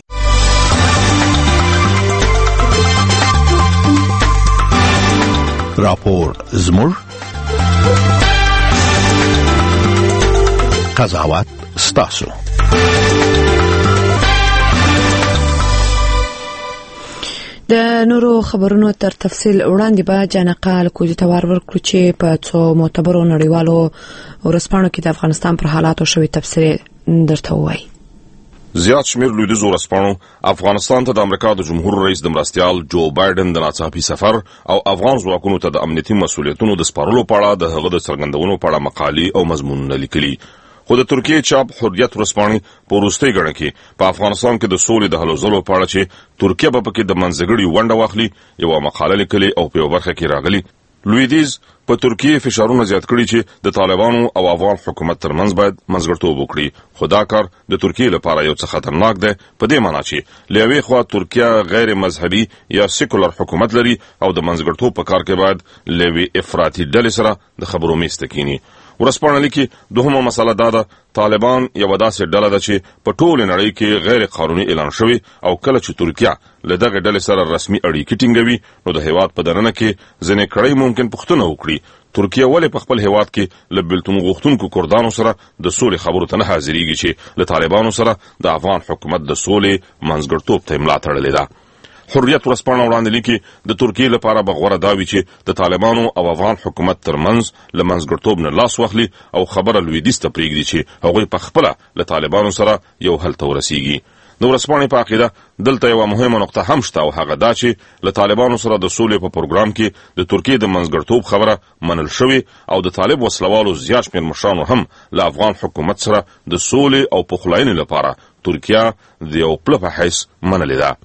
راپور زموږ قضاوت ستاسو. د نورو خبرونو تر تفصیل وړاندې به جانقال کوجی توار ورکړو چې په څو معتبرو نړیوالو ورسپانو کې د افغانستان پر حالاتو شوی تفسیر درته وایي. زیات شمیر لویدیځو ورسپانو افغانستان ته د امریکا د جمهور رئیس د مرستیال جو بایدن د ناڅاپي سفر او افغان ځواکونو ته د امنیتي مسؤلیتونو د سپارلو په اړه د هغه د څرګندونو په اړه مقالې او مضمونونه لیکلي. خو د ترکیه چاپ حریت ورسپاني په وروستۍ ګڼه کې په افغانستان کې د سولې د هلو ځلو په اړه چې ترکیه به پکې د منځګړي ونډه واخلي یوه مقاله لیکلې او په یوه برخه کې راغلي. لویدیځ په ترکیه فشارونه زیات کړي چې د طالبانو او افغان حکومت ترمنځ باید منځګړیتوب وکړي. خو دا کار د ترکیه لپاره یو څه خطرناک دی په دې معنی چې له یوې خوا ترکیه غیر مذهبي یا سیکولر حکومت لري او د منځګړیتوب په کار کې باید له یوې افراطي ډلې سره د خبرو میز ته کینی. ورسپانه لیکي دوهمه مسله دا ده طالبان یو داسې ډله ده چې په ټوله نړۍ کې غیر قانوني اعلان شوی او کله چې ترکیه له دغه ډلې سره رسمي اړیکې ټینګوي نو د هیواد په دننه کې ځینې کړۍ ممکن پوښتنه وکړي ترکیه ولې په خپل هیواد کې له بیلتون غوښتونکو کردانو سره د سولې خبرو ته نه حاضرېږي چې له طالبانو سره د افغان حکومت د سولې منځګړیتوب ته ملا تړلې ده. حریت ورسپانه وړاندې لیکي د ترکیه لپاره به غوره دا وي چې د طالبانو او افغان حکومت ترمنځ له منځګړیتوب نه لاس واخلي او خبره لویدیځ ته پرېږدي چې هغوی په خپله له طالبانو سره یو حل ته ورسیږي. د ورسپانې په عقیده دلته یوه مهمه نقطه هم شته او هغه دا چې له طالبانو سره د سولې په پروګرام کې د ترکیې د منځګړیتوب خبره منل شوې او د طالب وسلوالو زیات شمېر مشرانو هم له افغان حکومت سره د سولې او پخلاینې لپاره ترکیه د یو پله په حیث منلې ده.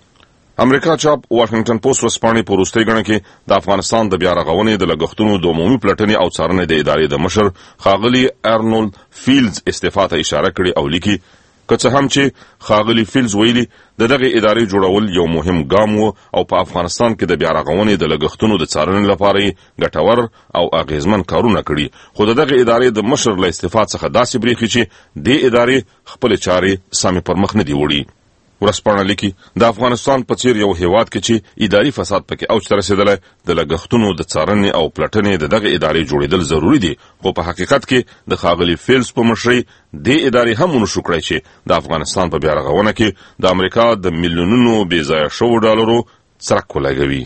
امریکا چاپ واشنگټن پوسټ ورسپانې په وروستۍ ګڼه کې د افغانستان د بیا رغونې د لګښتونو د عمومي پلټنې او څارنې د ادارې د مشر ښاغلي ارنولډ فیلډز استعفا ته اشاره کړې او لیکي که څه هم چې ښاغلي فیلډز ویلي د دغې ادارې جوړول یو مهم ګام و او په افغانستان کې د بیا رغونې د لګښتونو د څارنې لپاره یې ګټور او اغیزمن کارونه کړي خو د دغې ادارې د مشر له استعفا څخه داسې بریښي چې دې ادارې خپلې چارې سمې پر مخ نه دي وړي. ورسپانه لیکي د افغانستان په څیر یو هیواد کې چې اداري فساد پکې اوج ته رسېدلی د لګښتونو د څارنې او پلټنې د دغه ادارې جوړېدل ضروري دي خو په حقیقت کې د ښاغلي فیلډز په مشرۍ دې ادارې هم ونشو کړی چې د افغانستان په بیا رغونه کې د امریکا د میلیونونو بې ځایه شوو ډالرو څرک ولګوي.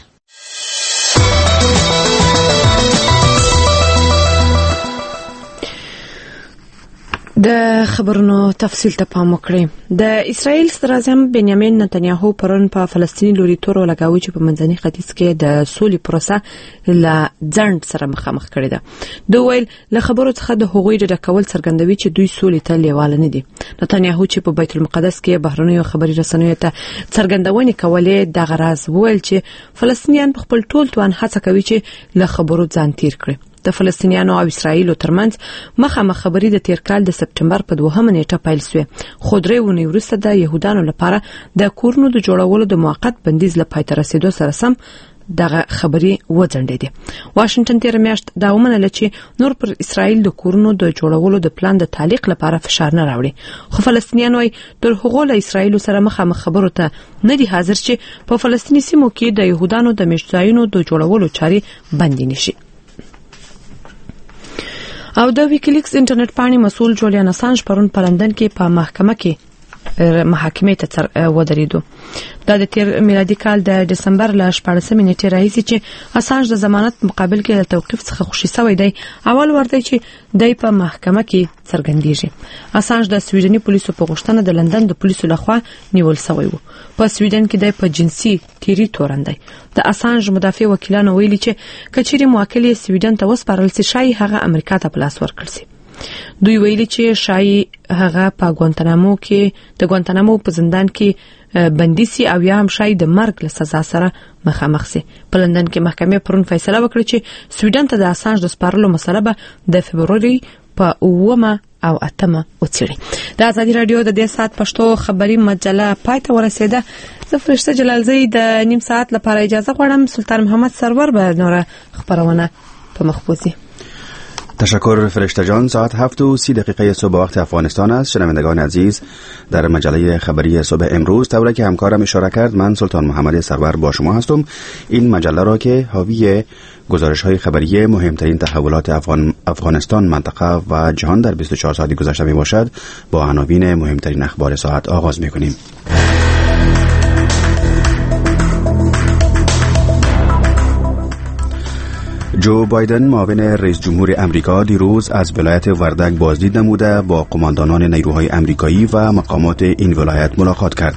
د خبرونو تفصیل ته پام وکړئ. د اسرائیل صدر اعظم بنیامین نتنیاهو پرون په فلسطیني لوري تور لګاوي چې په منځني ختیځ کې د سولې پروسه له ځنډ سره مخامخ کړي ده. دوی ویل له خبرو څخه د هغوی د ډکول څرګندوي چې دوی سولې ته لیواله نه دي. نتنیاهو چې په بیت المقدس کې بهرنیو خبري رسنیو ته څرګندونې کولې د غراز ویل چې فلسطینیان په خپل ټول توان هڅه کوي چې له خبرو ځان تیر کړي. د فلسطینیانو او اسرایلو ترمنځ مخامخ خبري د تیر کال د سپټمبر په دوهمه نیټه پیل شوه خو درې ونې وروسته د يهودانو لپاره د کورونو د جوړولو د موقت بندیز لپاره تر رسیدو سره سم دغه خبري وځنډېده. واشنگټن تیر میاشت دا ومنله چې نور پر اسرائیل د کورونو د جوړولو د پلان د تعلیق لپاره فشار نه راوړي خو فلسطینیان وايي تر هغه له اسرائیل سره مخامخ خبرو ته نه دي حاضر چې په فلسطیني سیمو کې د يهودانو د مشتایونو د جوړولو چاري بندي نشي. او د ویکیلیکس انټرنیټ پاڼې مسؤل جولیان اسانج پرون په لندن کې په محکمه کې محاکمې ته ودرېدو. دا د تیر میلادي کال د دسمبر ل شپاړسمې نیټې راهیسې چې اسانج د ضمانت مقابل کې د توقیف څخه خوشي شوی دی، اول ورته چې دای په محکمه کې څرګندېږي. اسانج د سویډني پولیسو په غوښتنه د لندن د پولیسو لخوا نیول شوی و. په سویډن کې د په جنسي تیری تورندای. د اسانج مدافع وکیلانو ویلي چې کچېری موکل یې سویډن ته وسپارل سي، شای هغه امریکا ته پلاس ورکړ سي. دوی ویلي چې شای هغه په ګوانتانامو کې د ګوانتانامو په زندان کې بندي سي او یا هم شای د مرګ له سزا سره مخامخ سي. په لندن کې محکمې پرون فیصله وکړه چې سویډن ته د اسانج د سپارلو مسله به د فبروري په اومه او اتمه وڅېړي. د ازادي رادیو د دې سات پښتو خبري مجله پای ته ورسېده. زه فرشته جلالزی د نیم ساعت لپاره اجازه غواړم. سلطان محمد سرور به نور خبرونه په مخبوزی. تشکر فرشته جان. ساعت هفت و سی دقیقه صبح وقت افغانستان است. شنوندگان عزیز، در مجله خبری صبح امروز طوری که همکارم اشاره کرد، من سلطان محمد سرور با شما هستم. این مجله را که حاوی گزارش‌های خبری مهمترین تحولات افغان افغانستان، منطقه و جهان در بیست و چهار ساعت گذشته می باشد، با عناوین مهمترین اخبار ساعت آغاز می کنیم. جو بایدن معاون رئیس جمهور امریکا دیروز از ولایت وردک بازدید نموده با قماندانان نیروهای امریکایی و مقامات این ولایت ملاقات کرد.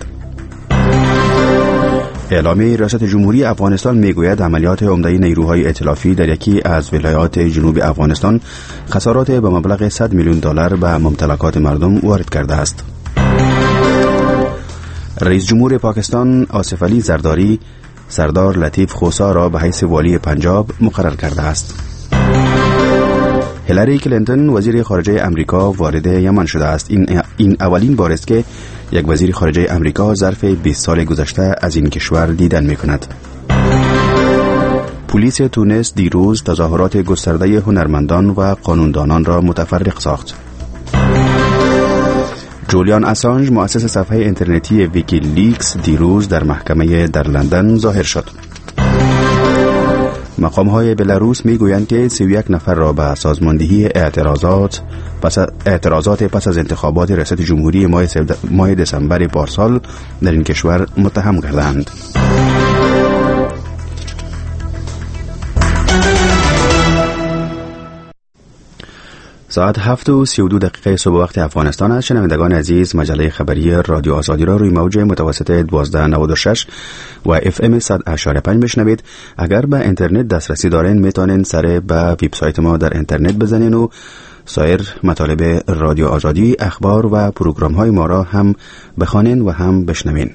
اعلام ریاست جمهوری افغانستان میگوید عملیات عمده نیروهای ائتلافی در یکی از ولایات جنوب افغانستان خسارات به مبلغ صد میلیون دلار به ممتلکات مردم وارد کرده است. رئیس جمهور پاکستان آصف علی زرداری سردار لطیف خوسا را به حیث والی پنجاب مقرر کرده است. هیلاری کلینتون وزیر خارجه امریکا وارد یمن شده است. این این اولین بار است که یک وزیر خارجه امریکا ظرف بیست سال گذشته از این کشور دیدن می‌کند. پلیس تونس دیروز تظاهرات گسترده هنرمندان و قانوندانان را متفرق ساخت. جولیان اسانج مؤسس صفحه اینترنتی ویکی لیکس دیروز در محکمه در لندن ظاهر شد. مقام‌های بلاروس می‌گویند که سی و یک نفر را به سازماندهی اعتراضات پس اعتراضات پس از انتخابات ریاست جمهوری ماه, ماه دسامبر پارسال در این کشور متهم کردند. ساعت هفت و سی و دو دقیقه صبح وقت افغانستان است. شنوندگان عزیز، مجله خبری رادیو آزادی را روی موج متوسط دوازده نود و شش و اف ام صد و اشاره پنج بشنوید. اگر به اینترنت دسترسی دارین میتونین سر به وبسایت ما در اینترنت بزنین و سایر مطالب رادیو آزادی، اخبار و پروگرام های ما را هم بخوانین و هم بشنوین.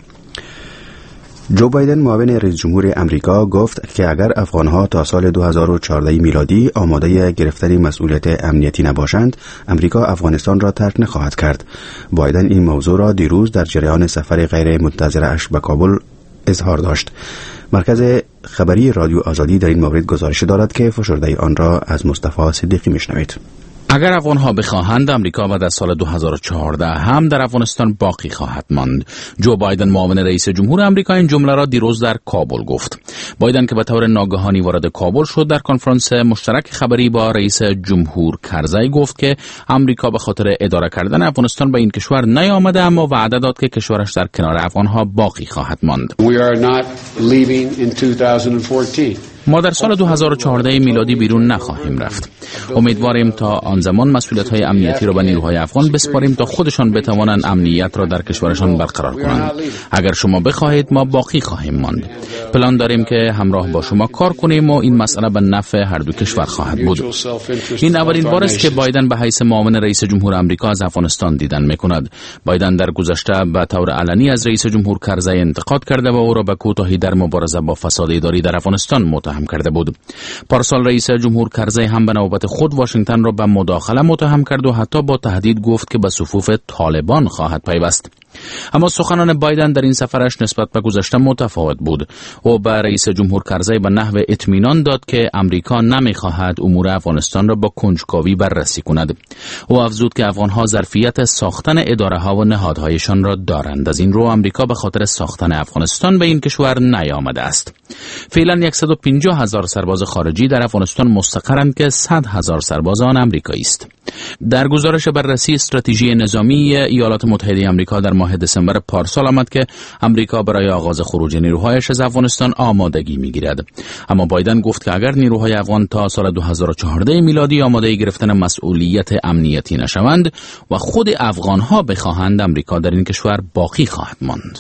جو بایدن معاون رئیس جمهور امریکا گفت که اگر افغانها تا سال دو هزار و چهارده میلادی آماده گرفتن مسئولیت امنیتی نباشند، امریکا افغانستان را ترک نخواهد کرد. بایدن این موضوع را دیروز در جریان سفر غیر منتظرش به کابل اظهار داشت. مرکز خبری رادیو آزادی در این مورد گزارش دارد که فشرده آن را از مصطفی صدیقی میشنوید. اگر افغان‌ها بخواهند، امریکا بعد از سال دو هزار و چهارده هم در افغانستان باقی خواهد ماند. جو بایدن معاون رئیس جمهور آمریکا این جمله را دیروز در کابل گفت. بایدن که به طور ناگهانی وارد کابل شد، در کنفرانس مشترک خبری با رئیس جمهور کرزی گفت که امریکا به خاطر اداره کردن افغانستان به این کشور نیامده، اما وعده داد که کشورش در کنار افغان‌ها باقی خواهد ماند. We are not leaving in twenty fourteen. ما در سال دو هزار و چهارده میلادی بیرون نخواهیم رفت. امیدواریم تا آن زمان مسئولیت‌های امنیتی را به نیروهای افغان بسپاریم تا خودشان بتوانند امنیت را در کشورشان برقرار کنند. اگر شما بخواهید ما باقی خواهیم ماند. پلان داریم که همراه با شما کار کنیم و این مسئله به نفع هر دو کشور خواهد بود. این اولین بار است که بایدن به حیث معاون رئیس جمهور آمریکا از افغانستان دیدن می‌کند. بایدن در گذشته به طور علنی از رئیس جمهور کرزی انتقاد کرده و او را به کوتاهی در مبارزه با فساد اداری در افغانستان متهم کرده بود. پارسال رئیس جمهور کرزی هم به نوبت خود واشنگتن را به مداخله متهم کرد و حتی با تهدید گفت که به صفوف طالبان خواهد پیوست. اما سخنان بایدن در این سفرش نسبت به گذشته متفاوت بود. او به رئیس جمهور کرزی به نحو اطمینان داد که امریکا نمیخواهد امور افغانستان را با کنجکاوی بررسی کند. او افزود که افغانها ظرفیت ساختن اداره ها و نهادهایشان را دارند. از این رو امریکا به خاطر ساختن افغانستان به این کشور نیامده است. فعلا صد و پنجاه پنجاه هزار سرباز خارجی در افغانستان مستقرند که صد هزار سرباز آن آمریکایی است. در گزارش بررسی استراتژی نظامی ایالات متحده آمریکا در ماه دسامبر پارسال آمد که آمریکا برای آغاز خروج نیروهایش از افغانستان آمادگی می‌گیرد. اما بایدن گفت که اگر نیروهای افغان تا سال دو هزار و چهارده میلادی آماده گرفتن مسئولیت امنیتی نشوند و خود افغان‌ها بخواهند، آمریکا در این کشور باقی خواهد ماند.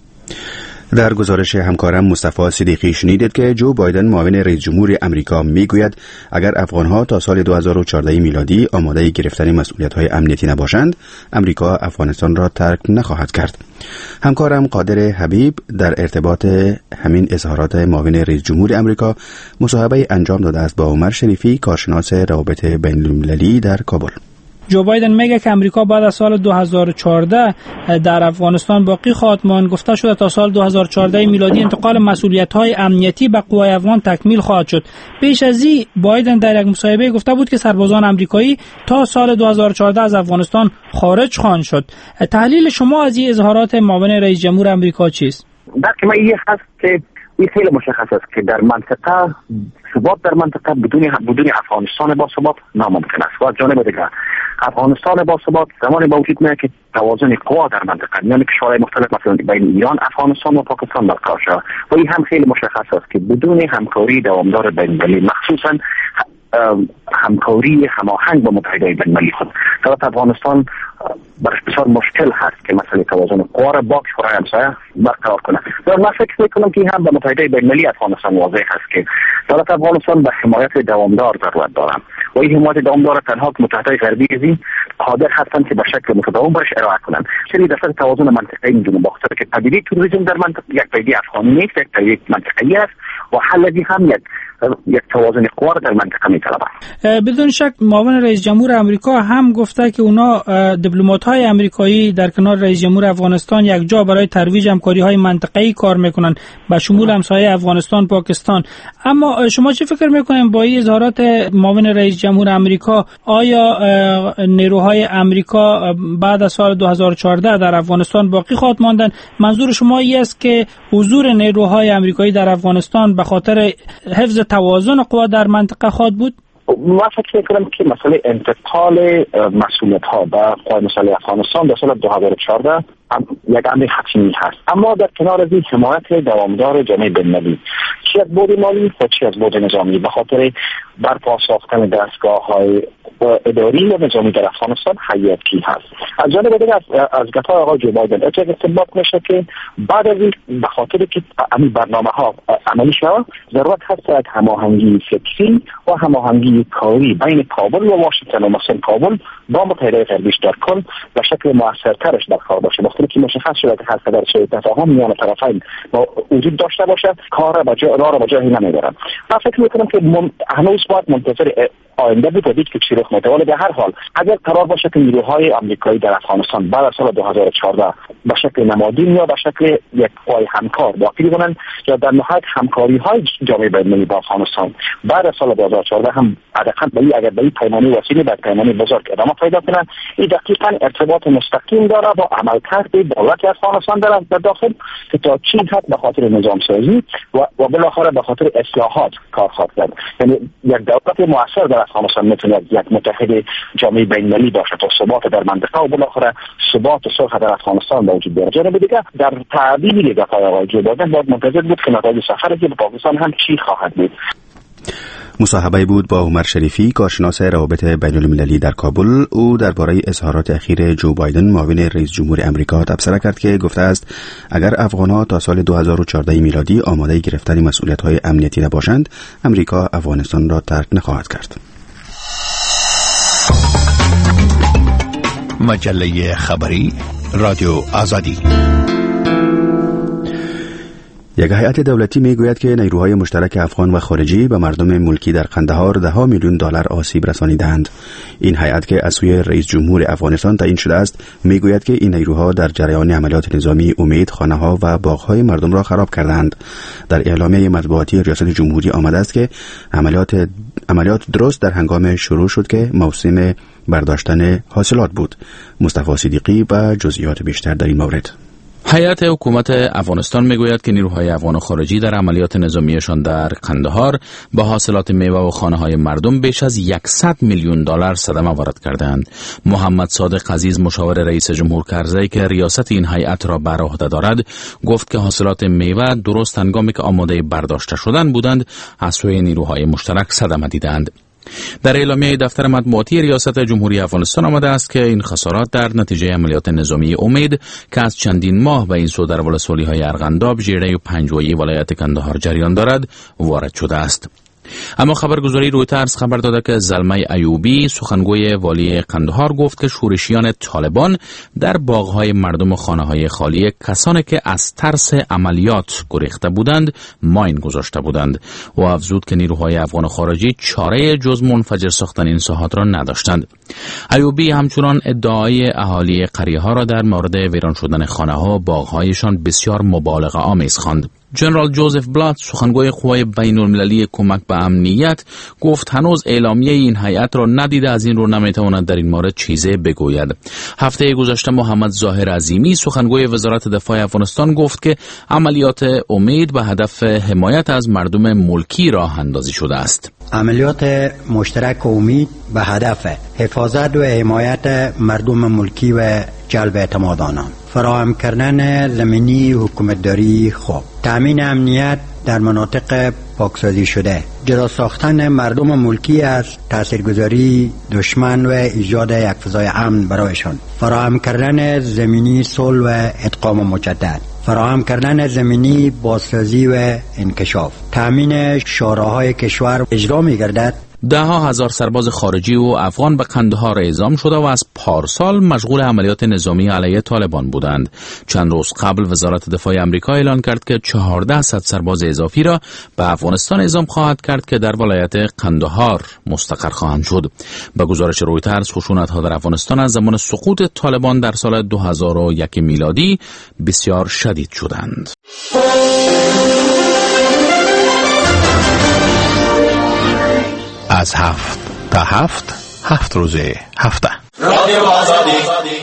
در گزارش همکارم مصطفی صدیقی شنیدید که جو بایدن معاون رئیس جمهور امریکا میگوید اگر افغانها تا سال دو هزار و چهارده میلادی آماده گرفتن مسئولیت‌های امنیتی نباشند، امریکا افغانستان را ترک نخواهد کرد. همکارم قادر حبیب در ارتباط همین اظهارات معاون رئیس جمهور امریکا مصاحبه انجام داده است با عمر شریفی، کارشناس روابط بین‌المللی در کابل. جو بایدن میگه که امریکا بعد از سال دو هزار و چهارده در افغانستان باقی خواهد ماند. گفته شده تا سال دو هزار و چهارده میلادی انتقال مسئولیت‌های امنیتی به قوای افغان تکمیل خواهد شد. پیش از این بایدن در یک مصاحبه گفته بود که سربازان امریکایی تا سال دو هزار و چهارده از افغانستان خارج خواهند شد. تحلیل شما از این اظهارات معاون رئیس جمهور امریکا چیست؟ درک من این هست که این خیلی مشخص است که در منطقه ثبات در منطقه بدون بدون افغانستان با ثبات ناممکن است. و از جانب دیگر افغانستان با ثبات زمانی با وجود میاد که توازن قوا در منطقه یعنی کشورهای مختلف مثلا بین ایران، افغانستان و پاکستان برقرار شود. و این هم خیلی مشخص است که بدون همکاری دوامدار بین‌المللی، مخصوصا همکاری هماهنگ با متحده بین‌المللی خود، در افغانستان برش بسیار مشکل هست که مسئله توازن قوا را با کشورهای همسایه برقرار کنه. در من فکر میکنم که هم به متحده بین‌المللی افغانستان واضح است که دولت افغانستان به حمایت دوامدار ضرورت دارند و این حمایت دوامدار تنها که متحده غربی ازین قادر هستند که به شکل متداوم برش ارائه کنند. چنین در توازن منطقه‌ای میدونم بخاطر که پدیده تروریسم در منطقه یک پدیده افغانی نیست، یک پدیده منطقه‌ای است و حل هم یک یک توازن قوا در منطقه می‌طلبد. بدون شک معاون رئیس جمهور امریکا هم گفته که اونا دیپلمات‌های امریکایی در کنار رئیس جمهور افغانستان یک جا برای ترویج همکاری‌های منطقه‌ای کار میکنن به شمول همسایه افغانستان، پاکستان. اما شما چه فکر میکنین با این اظهارات معاون رئیس جمهور امریکا؟ آیا نیروهای امریکا بعد از سال دو هزار و چهارده در افغانستان باقی خواهد ماندن؟ منظور شما این است که حضور نیروهای امریکایی در افغانستان به خاطر حفظ توازن قوا در منطقه خواهد بود؟ من فکر میکنم که مسئله انتقال مسئولیت ها به قوای مسلح افغانستان در سال دو هزار و چهارده یک امر حتمی هست، اما در کنار از این حمایت دوامدار جامعه بین‌المللی چی از بود مالی و چی از بود نظامی به خاطر برپا ساختن دستگاه های اداری و نظامی در افغانستان حیاتی هست. از جانب دیگر از گفتار آقای جو بایدن اتفاق استنباط میشه که بعد از این به خاطر که این برنامه ها عملی شود ضرورت هست یک هماهنگی فکری و هماهنگی کاری بین کابل و واشنگتن و مثلا کابل با متحده غربیش در کل به شکل موثرترش در کار باشه. وقتی که مشخص شده که هر قدر شده تفاهم میان طرفین وجود داشته باشه کار را بجا را را بجایی نمیبرن. من فکر میکنم که هنوز باید منتظر آینده بود و دید که چی رخ میده. ولی به هر حال اگر قرار باشه که نیروهای آمریکایی در افغانستان بعد از سال دو هزار و چهارده به شکل نمادین یا به شکل یک قوای همکار باقی بمانند یا در نهایت همکاری های جامعه بین‌المللی با افغانستان بعد از سال دو هزار و چهارده هم حداقل به اگر به پیمانه وسیله به پیمانه بزرگ ادامه پیدا کنند، این دقیقاً ارتباط مستقیم داره با عملکرد دولت افغانستان در در داخل که تا چی حد به خاطر نظام سازی و و بالاخره به خاطر اصلاحات کار خواهد کرد. یعنی یک دولت موثر در افغانستان میتونه یک متحد جامعه بین‌المللی باشه تا ثبات در منطقه و بالاخره ثبات و صلح در افغانستان به وجود بیاره. جناب دیگه در تعبیر گفتار آقای جو بایدن باید منتظر بود که نتایج سفر که به پاکستان هم چی خواهد بود. مصاحبه بود با عمر شریفی، کارشناس روابط بین‌المللی در کابل. او درباره اظهارات اخیر جو بایدن معاون رئیس جمهور امریکا تبصره کرد که گفته است اگر افغان‌ها تا سال دو هزار و چهارده میلادی آماده گرفتن مسئولیت‌های امنیتی نباشند، امریکا افغانستان را ترک نخواهد کرد. مجله خبری رادیو آزادی. یک هیئت دولتی میگوید که نیروهای مشترک افغان و خارجی به مردم ملکی در قندهار ده ها میلیون دلار آسیب رسانیدند. این هیئت که از سوی رئیس جمهور افغانستان تعیین شده است میگوید که این نیروها در جریان عملیات نظامی امید خانه‌ها و باغ‌های مردم را خراب کردند. در اعلامیه مطبوعاتی ریاست جمهوری آمده است که عملیات عملیات درست در هنگام شروع شد که موسم برداشتن حاصلات بود. مصطفی صدیقی و جزئیات بیشتر در این مورد. هیئت حکومت افغانستان میگوید که نیروهای افغان خارجی در عملیات نظامیشان در قندهار با حاصلات میوه و خانه‌های مردم بیش از صد میلیون دلار صدمه وارد کردند. محمد صادق عزیز مشاور رئیس جمهور کرزی که ریاست این هیئت را بر عهده دارد گفت که حاصلات میوه درست هنگامی که آماده برداشته شدن بودند از سوی نیروهای مشترک صدمه دیدند. در اعلامیه دفتر مطبوعاتی ریاست جمهوری افغانستان آمده است که این خسارات در نتیجه عملیات نظامی امید که از چندین ماه به این سو در ولسوالی‌های ارغنداب، ژیره و پنجوایی ولایت کندهار جریان دارد وارد شده است. اما خبرگزاری رویترز خبر داده که زلمه ایوبی سخنگوی والی قندهار گفت که شورشیان طالبان در باغ‌های مردم و خانه‌های خالی کسانی که از ترس عملیات گریخته بودند ماین گذاشته بودند و افزود که نیروهای افغان خارجی چاره جز منفجر ساختن این ساحات را نداشتند. ایوبی همچنان ادعای اهالی قریه‌ها را در مورد ویران شدن خانه‌ها و باغ‌هایشان بسیار مبالغه آمیز خواند. جنرال جوزف بلات سخنگوی قوای بین المللی کمک به امنیت گفت هنوز اعلامیه این هیئت را ندیده، از این رو نمیتواند در این مورد چیزی بگوید. هفته گذشته محمد ظاهر عظیمی سخنگوی وزارت دفاع افغانستان گفت که عملیات امید به هدف حمایت از مردم ملکی راه اندازی شده است. عملیات مشترک امید به هدف حفاظت و حمایت مردم ملکی و جلب اعتماد آنان، فراهم کردن زمینی حکومتداری خوب، تامین امنیت در مناطق پاکسازی شده، جدا ساختن مردم ملکی از تاثیرگذاری دشمن و ایجاد یک فضای امن برایشان، فراهم کردن زمینی صلح و ادغام مجدد، فراهم کردن زمینی بازسازی و انکشاف، تامین شوراهای کشور اجرا می‌گردد. ده ها هزار سرباز خارجی و افغان به قندهار اعزام شده و از پارسال مشغول عملیات نظامی علیه طالبان بودند. چند روز قبل وزارت دفاع آمریکا اعلان کرد که چهارده صد سرباز اضافی را به افغانستان اعزام خواهد کرد که در ولایت قندهار مستقر خواهند شد. به گزارش رویترز خشونت‌ها در افغانستان از زمان سقوط طالبان در سال دو هزار و یک میلادی بسیار شدید شدند. از هفت تا هفت هفت روزه هفته رادیو آزادی.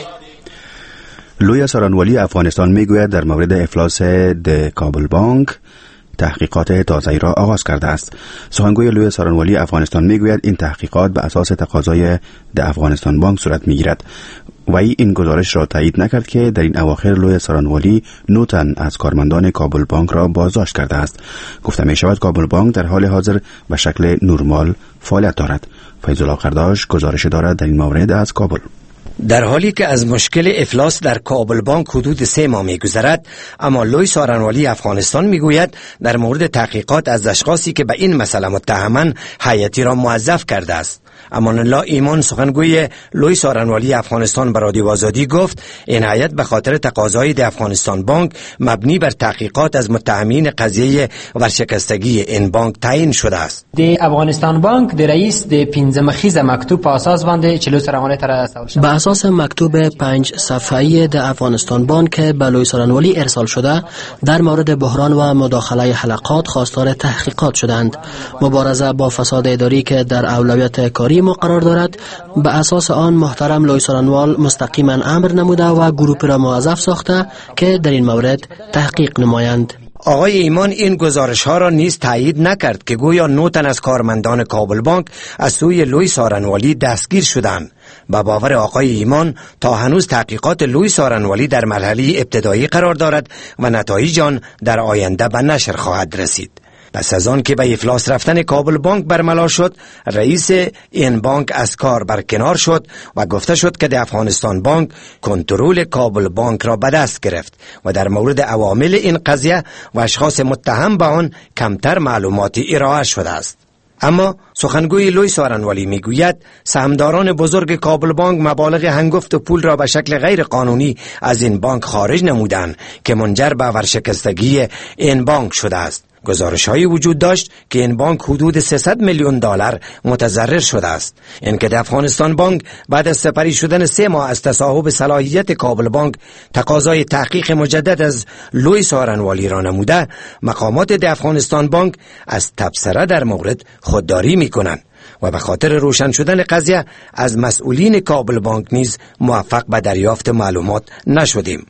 لوی سارانوالی افغانستان میگوید در مورد افلاس د کابل بانک تحقیقات تازه‌ای را آغاز کرده است. سخنگوی لوی سارانوالی افغانستان میگوید این تحقیقات به اساس تقاضای د افغانستان بانک صورت میگیرد. وی این گزارش را تایید نکرد که در این اواخر لوی سارانوالی نه تن از کارمندان کابل بانک را بازداشت کرده است. گفته می شود کابل بانک در حال حاضر به شکل نرمال فعالیت دارد. فیض الله قرداش گزارش دارد در این مورد از کابل. در حالی که از مشکل افلاس در کابل بانک حدود سه ماه می‌گذرد، اما لوی سارانوالی افغانستان میگوید در مورد تحقیقات از اشخاصی که به این مسئله متهمند هیئتی را موظف کرده است. امان الله ایمان سخنگوی لوی سارانوالی افغانستان به رادیو آزادی گفت این هیئت به خاطر تقاضای د افغانستان بانک مبنی بر تحقیقات از متهمین قضیه ورشکستگی این بانک تعیین شده است. د افغانستان بانک د رئیس د پنځم خیز مکتوب په اساس باندې چې لوی سارانوالی ته ارسال شد. به اساس مکتوب پنج صفحه‌ای د افغانستان بانک به لوی سارانوالی ارسال شده در مورد بحران و مداخله حلقات خواستار تحقیقات شدند. مبارزه با فساد اداری که در اولویت کاری ما قرار دارد، به اساس آن محترم لوی سارانوال مستقیما امر نموده و گروه را موظف ساخته که در این مورد تحقیق نمایند. آقای ایمان این گزارش ها را نیز تایید نکرد که گویا نه تن از کارمندان کابل بانک از سوی لوی سارانوالی دستگیر شدند. با باور آقای ایمان تا هنوز تحقیقات لوی سارانوالی در مرحله ابتدایی قرار دارد و نتایج آن در آینده به نشر خواهد رسید. پس از آن که به افلاس رفتن کابل بانک برملا شد، رئیس این بانک از کار برکنار شد و گفته شد که د افغانستان بانک کنترل کابل بانک را به دست گرفت و در مورد عوامل این قضیه و اشخاص متهم به آن کمتر معلوماتی ارائه شده است. اما سخنگوی لوی سارانوالی میگوید سهامداران بزرگ کابل بانک مبالغ هنگفت و پول را به شکل غیر قانونی از این بانک خارج نمودند که منجر به ورشکستگی این بانک شده است. گزارش هایی وجود داشت که این بانک حدود سیصد میلیون دلار متضرر شده است. این که افغانستان بانک بعد از سپری شدن سه ماه از تصاحب صلاحیت کابل بانک تقاضای تحقیق مجدد از لوی سارانوالی را نموده، مقامات د افغانستان بانک از تبصره در مورد خودداری می کنند و به خاطر روشن شدن قضیه از مسئولین کابل بانک نیز موفق به دریافت معلومات نشدیم.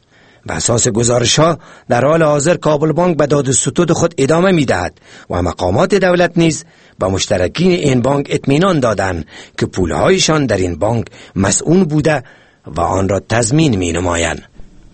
به اساس گزارش‌ها در حال حاضر کابل بانک به داد و ستود خود ادامه می‌دهد و مقامات دولت نیز به مشترکین این بانک اطمینان دادند که پولهایشان در این بانک مسئول بوده و آن را تضمین می‌نمایند.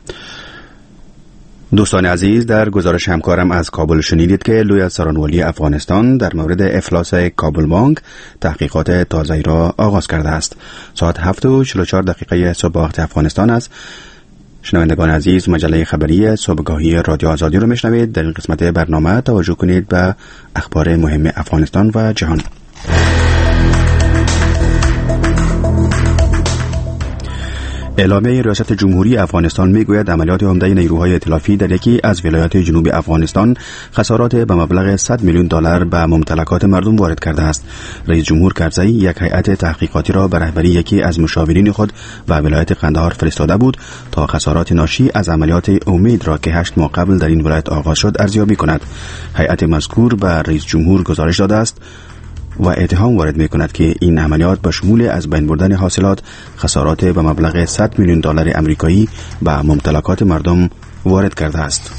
دوستان عزیز، در گزارش همکارم از کابل شنیدید که لوی سارانوالی افغانستان در مورد افلاس کابل بانک تحقیقات تازه‌ای را آغاز کرده است. ساعت هفت و چهل و چهار دقیقه صبح وقت افغانستان است. شنوندگان عزیز، مجله خبری صبحگاهی رادیو آزادی را میشنوید. در این قسمت برنامه توجه کنید به اخبار مهم افغانستان و جهان. اعلامیه ریاست جمهوری افغانستان میگوید عملیات عمده نیروهای ائتلافی در یکی از ولایات جنوب افغانستان خسارات به مبلغ صد میلیون دلار به ممتلکات مردم وارد کرده است. رئیس جمهور کرزی یک هیئت تحقیقاتی را به رهبری یکی از مشاورین خود و ولایت قندهار فرستاده بود تا خسارات ناشی از عملیات امید را که هشت ماه قبل در این ولایت آغاز شد ارزیابی کند. هیئت مذکور به رئیس جمهور گزارش داده است و اتهام وارد می کند که این عملیات به شمول از بین بردن حاصلات خسارات به مبلغ صد میلیون دلار آمریکایی به ممتلکات مردم وارد کرده است.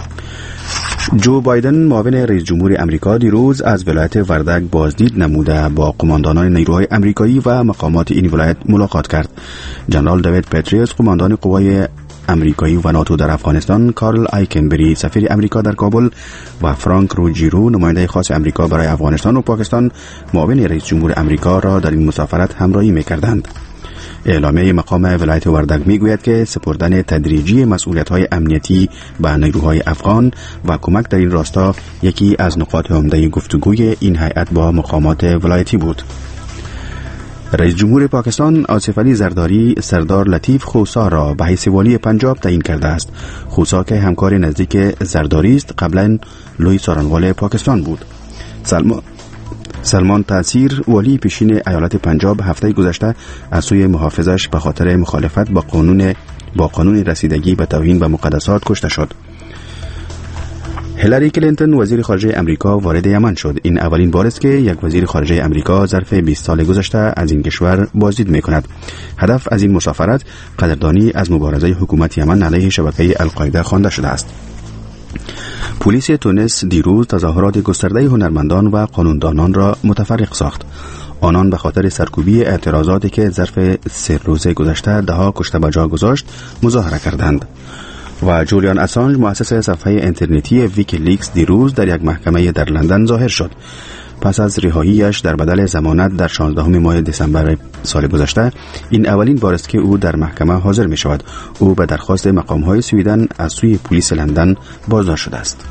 جو بایدن معاون رئیس جمهور امریکا دیروز از ولایت وردک بازدید نموده با قماندانان نیروهای امریکایی و مقامات این ولایت ملاقات کرد. جنرال دیوید پتریوس قماندان قوای امریکایی و ناتو در افغانستان، کارل آیکنبری سفیر امریکا در کابل و فرانک روجیرو نماینده خاص امریکا برای افغانستان و پاکستان معاون رئیس جمهور امریکا را در این مسافرت همراهی می‌کردند. اعلامیه مقام ولایت وردک میگوید که سپردن تدریجی مسئولیت‌های امنیتی به نیروهای افغان و کمک در این راستا یکی از نقاط عمده گفتگوی این هیئت با مقامات ولایتی بود. رئیس جمهور پاکستان آصف علی زرداری سردار لطیف خوسا را به حیث والی پنجاب تعیین کرده است. خوسا که همکار نزدیک زرداری است قبلا لوی سارانوال پاکستان بود. سلمان سلمان تاثیر والی پیشین ایالت پنجاب هفته گذشته از سوی محافظش به خاطر مخالفت با قانون با قانون رسیدگی به توهین به مقدسات کشته شد. هیلاری کلینتون وزیر خارجه امریکا وارد یمن شد. این اولین بار است که یک وزیر خارجه امریکا ظرف بیست سال گذشته از این کشور بازدید می‌کند. هدف از این مسافرت قدردانی از مبارزه حکومت یمن علیه شبکه القاعده خوانده شده است. پلیس تونس دیروز تظاهرات گسترده هنرمندان و قانوندانان را متفرق ساخت. آنان به خاطر سرکوبی اعتراضاتی که ظرف سه روزه گذشته دهها کشته به جا گذاشت مظاهره کردند. و جولیان اسانج مؤسس صفحه اینترنتی ویکیلیکس دیروز در یک محکمه در لندن ظاهر شد. پس از رهاییش در بدل ضمانت در شانزدهم ماه دسامبر سال گذشته، این اولین بار است که او در محکمه حاضر می شود. او به درخواست مقام‌های سویدن از سوی پلیس لندن بازداشت شده است.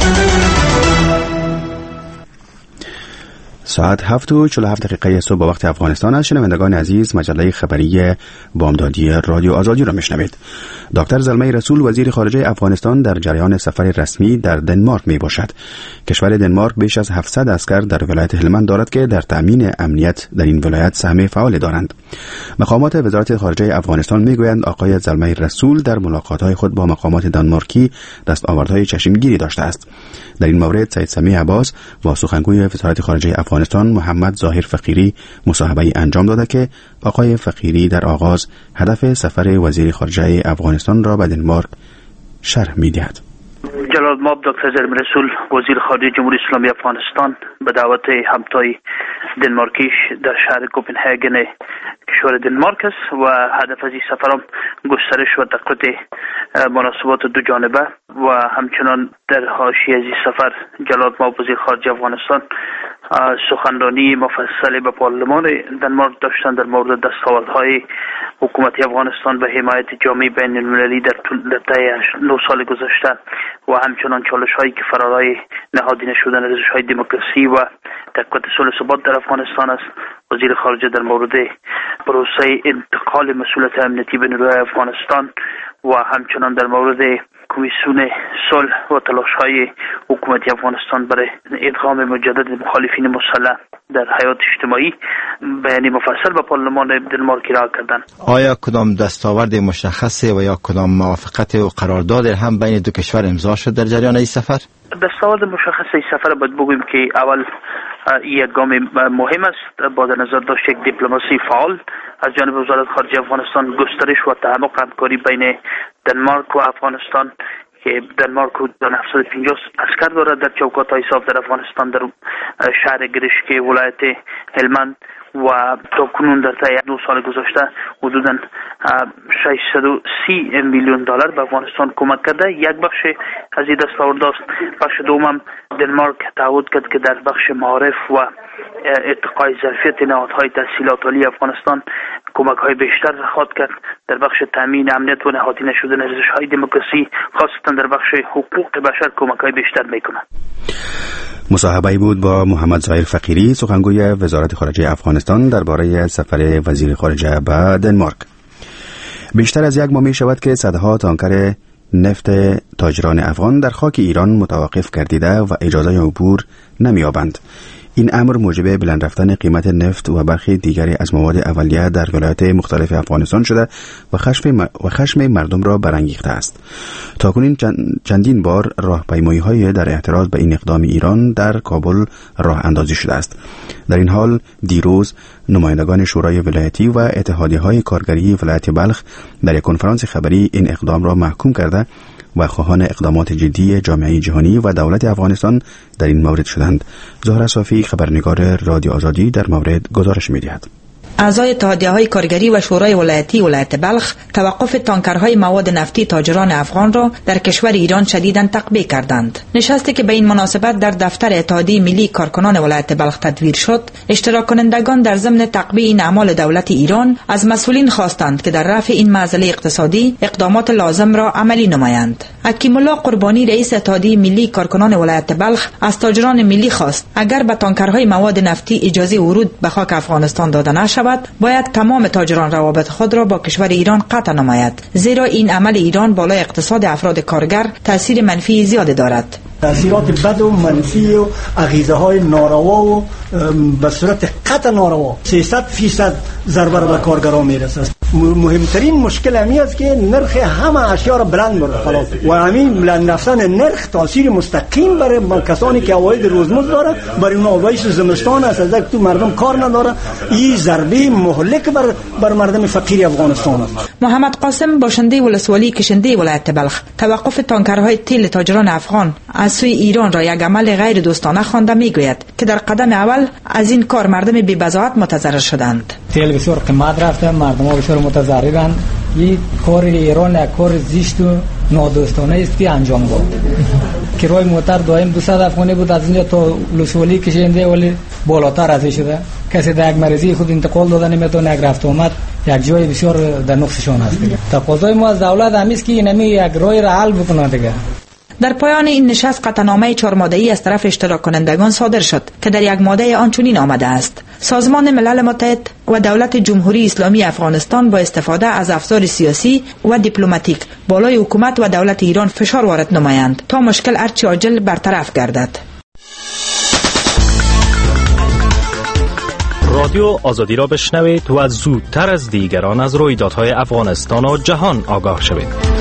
ساعت هفت و چهل و هفت دقیقه صبح وقت افغانستان است. شنوندگان عزیز، مجله خبری بامدادی رادیو آزادی را میشنوید. دکتر زلمه رسول وزیر خارجه افغانستان در جریان سفر رسمی در دنمارک می باشد. کشور دنمارک بیش از هفتصد عسکر در ولایت هلمند دارد که در تامین امنیت در این ولایت سهم فعال دارند. مقامات وزارت خارجه افغانستان میگویند آقای زلمه رسول در ملاقات‌های خود با مقامات دانمارکی دستاوردهای چشمگیری داشته است. در این مورد سید سمیع عباس با سخنگوی وزارت خارجه افغانستان محمد ظاهر فقیری مصاحبه انجام داده که آقای فقیری در آغاز هدف سفر وزیر خارجه افغانستان را به دنمارک شرح می‌دهد. جلال ماب دکتر زلمه رسول وزیر خارجه جمهوری اسلامی افغانستان به دعوت همتای دنمارکیش در شهر کوپنهاگن کشور دنمارک است و هدف از این سفر هم گسترش و تقویت مناسبات دو جانبه و همچنان در حاشیه از این سفر جلال ماب وزیر خارجه افغانستان سخنرانی مفصلی به پارلمان دنمارک داشتند در مورد دستاوردهای حکومت افغانستان به حمایت جامعه بین المللی در طی نه سال گذشته و همچنان چالش هایی که فرارای نهادی نشدن ارزش های دموکراسی و تقویت صلح و ثبات در افغانستان است. وزیر خارجه در مورد پروسه انتقال مسئولیت امنیتی به نیروهای افغانستان و همچنان در مورد کمیسیون صلح و تلاش های حکومت افغانستان برای ادغام مجدد مخالفین مسلح در حیات اجتماعی بیان مفصل به پارلمان دنمارک ارائه کردند. آیا کدام دستاورد مشخصه و یا کدام موافقت و قرارداد هم بین دو کشور امضا شد در جریان این سفر؟ دستاورد مشخص این سفر باید بگوییم که اول یک گام مهم است. با در نظر داشت یک دیپلماسی فعال از جانب وزارت خارجه افغانستان، گسترش و تعمق همکاری بین دنمارک و افغانستان که دنمارک حدود هفتصد و پنجاه عسکر دارد در چوکات های صاف در افغانستان، در شهر گرشک ولایت هلمند و تا کنون در طی دو سال گذشته حدوداً ششصد و سی میلیون دلار به افغانستان کمک کرده. یک بخش از این دستاورد است. بخش دوم دنمارک تعهد کرد که در بخش معارف و ارتقای ظرفیت نهادهای تحصیلات عالی افغانستان کمک های بیشتر خواهد کرد. در بخش تامین امنیت و نهادی نشدن ارزش های دموکراسی، خاصتا در بخش حقوق بشر کمک های بیشتر میکنه. مصاحبه‌ای بود با محمد ظاهر فقیری، سخنگوی وزارت خارجه افغانستان درباره سفر وزیر خارجه به دنمارک. بیشتر از یک ماه می شود که صدها تانکر نفت تاجران افغان در خاک ایران متوقف گردیده و اجازه عبور نمی‌یابند. این امر موجب بلند رفتن قیمت نفت و برخی دیگری از مواد اولیه در ولایات مختلف افغانستان شده و خشم و خشم مردم را برانگیخته است. تاکنون چندین بار راهپیمایی‌های در اعتراض به این اقدام ایران در کابل راه اندازی شده است. در این حال دیروز نمایندگان شورای ولایتی و اتحادیه‌های کارگری ولایت بلخ در یک کنفرانس خبری این اقدام را محکوم کرده و خواهان اقدامات جدی جامعه جهانی و دولت افغانستان در این مورد شدند. زهرا صافی، خبرنگار رادیو آزادی، در مورد گزارش می‌دهد. اعضای اتحادیه‌های کارگری و شورای ولایتی ولایت بلخ توقف تانکرهای مواد نفتی تاجران افغان را در کشور ایران شدیداً تقبیح کردند. نشستی که به این مناسبت در دفتر اتحادیه ملی کارکنان ولایت بلخ تدبیر شد، اشتراک کنندگان در ضمن تقبیح این اعمال دولت ایران از مسئولین خواستند که در رفع این معضله اقتصادی اقدامات لازم را عملی نمایند. حکیم الله قربانی، رئیس اتحادیه ملی کارکنان ولایت بلخ، از تاجران ملی خواست اگر به تانکرهای مواد نفتی اجازه ورود به خاک افغانستان داده نشود، باید تمام تاجران روابط خود را با کشور ایران قطع نماید، زیرا این عمل ایران بالای اقتصاد افراد کارگر تاثیر منفی زیاد دارد. تاثیرات بد و منفی و اغیزه های ناروا و به صورت قطع ناروا سیصد فیصد ضربه به کارگران میرسد. مهمترین مشکل همی است که نرخ همه اشیا را بلند برد خلاص و همین بلند رفتن نرخ تاثیر مستقیم برای کسانی که عواید روزمزد داره، برای اون اوایش زمستان است از تو مردم کار نداره. این ضربه مهلک بر بر مردم فقیر افغانستان است. محمد قاسم، باشنده ولسوالی کشنده ولایت بلخ، توقف تانکرهای تیل تاجران افغان از سوی ایران را یک عمل غیر دوستانه خوانده میگوید که در قدم اول از این کار مردم بی بضاعت متضرر شدند. تیل بسیار قیمت رفته، مردم ها بسیار متضررند. این کار ایران یک کار زشت و نادوستانه است که انجام داد. کرای موتر دائم دویست افغانی بود، از اینجا تا ولسوالی کشنده ولی بالاتر از این شده. کسی در یک مریضی خود انتقال داده نمیتونه، یک رفت آمد یک جای بسیار در نقصشان است. تقاضای ما از دولت همیست که اینمی یک رای را حل بکنه دیگه. در پایان این نشست قطعنامه چهار ماده‌ای از طرف اشتراک کنندگان صادر شد که در یک ماده آنچنین آمده است: سازمان ملل متحد و دولت جمهوری اسلامی افغانستان با استفاده از افزار سیاسی و دیپلماتیک بالای حکومت و دولت ایران فشار وارد نمایند تا مشکل هرچه عاجل برطرف گردد. رادیو آزادی را بشنوید و زودتر از دیگران از رویدادهای افغانستان و جهان آگاه شوید.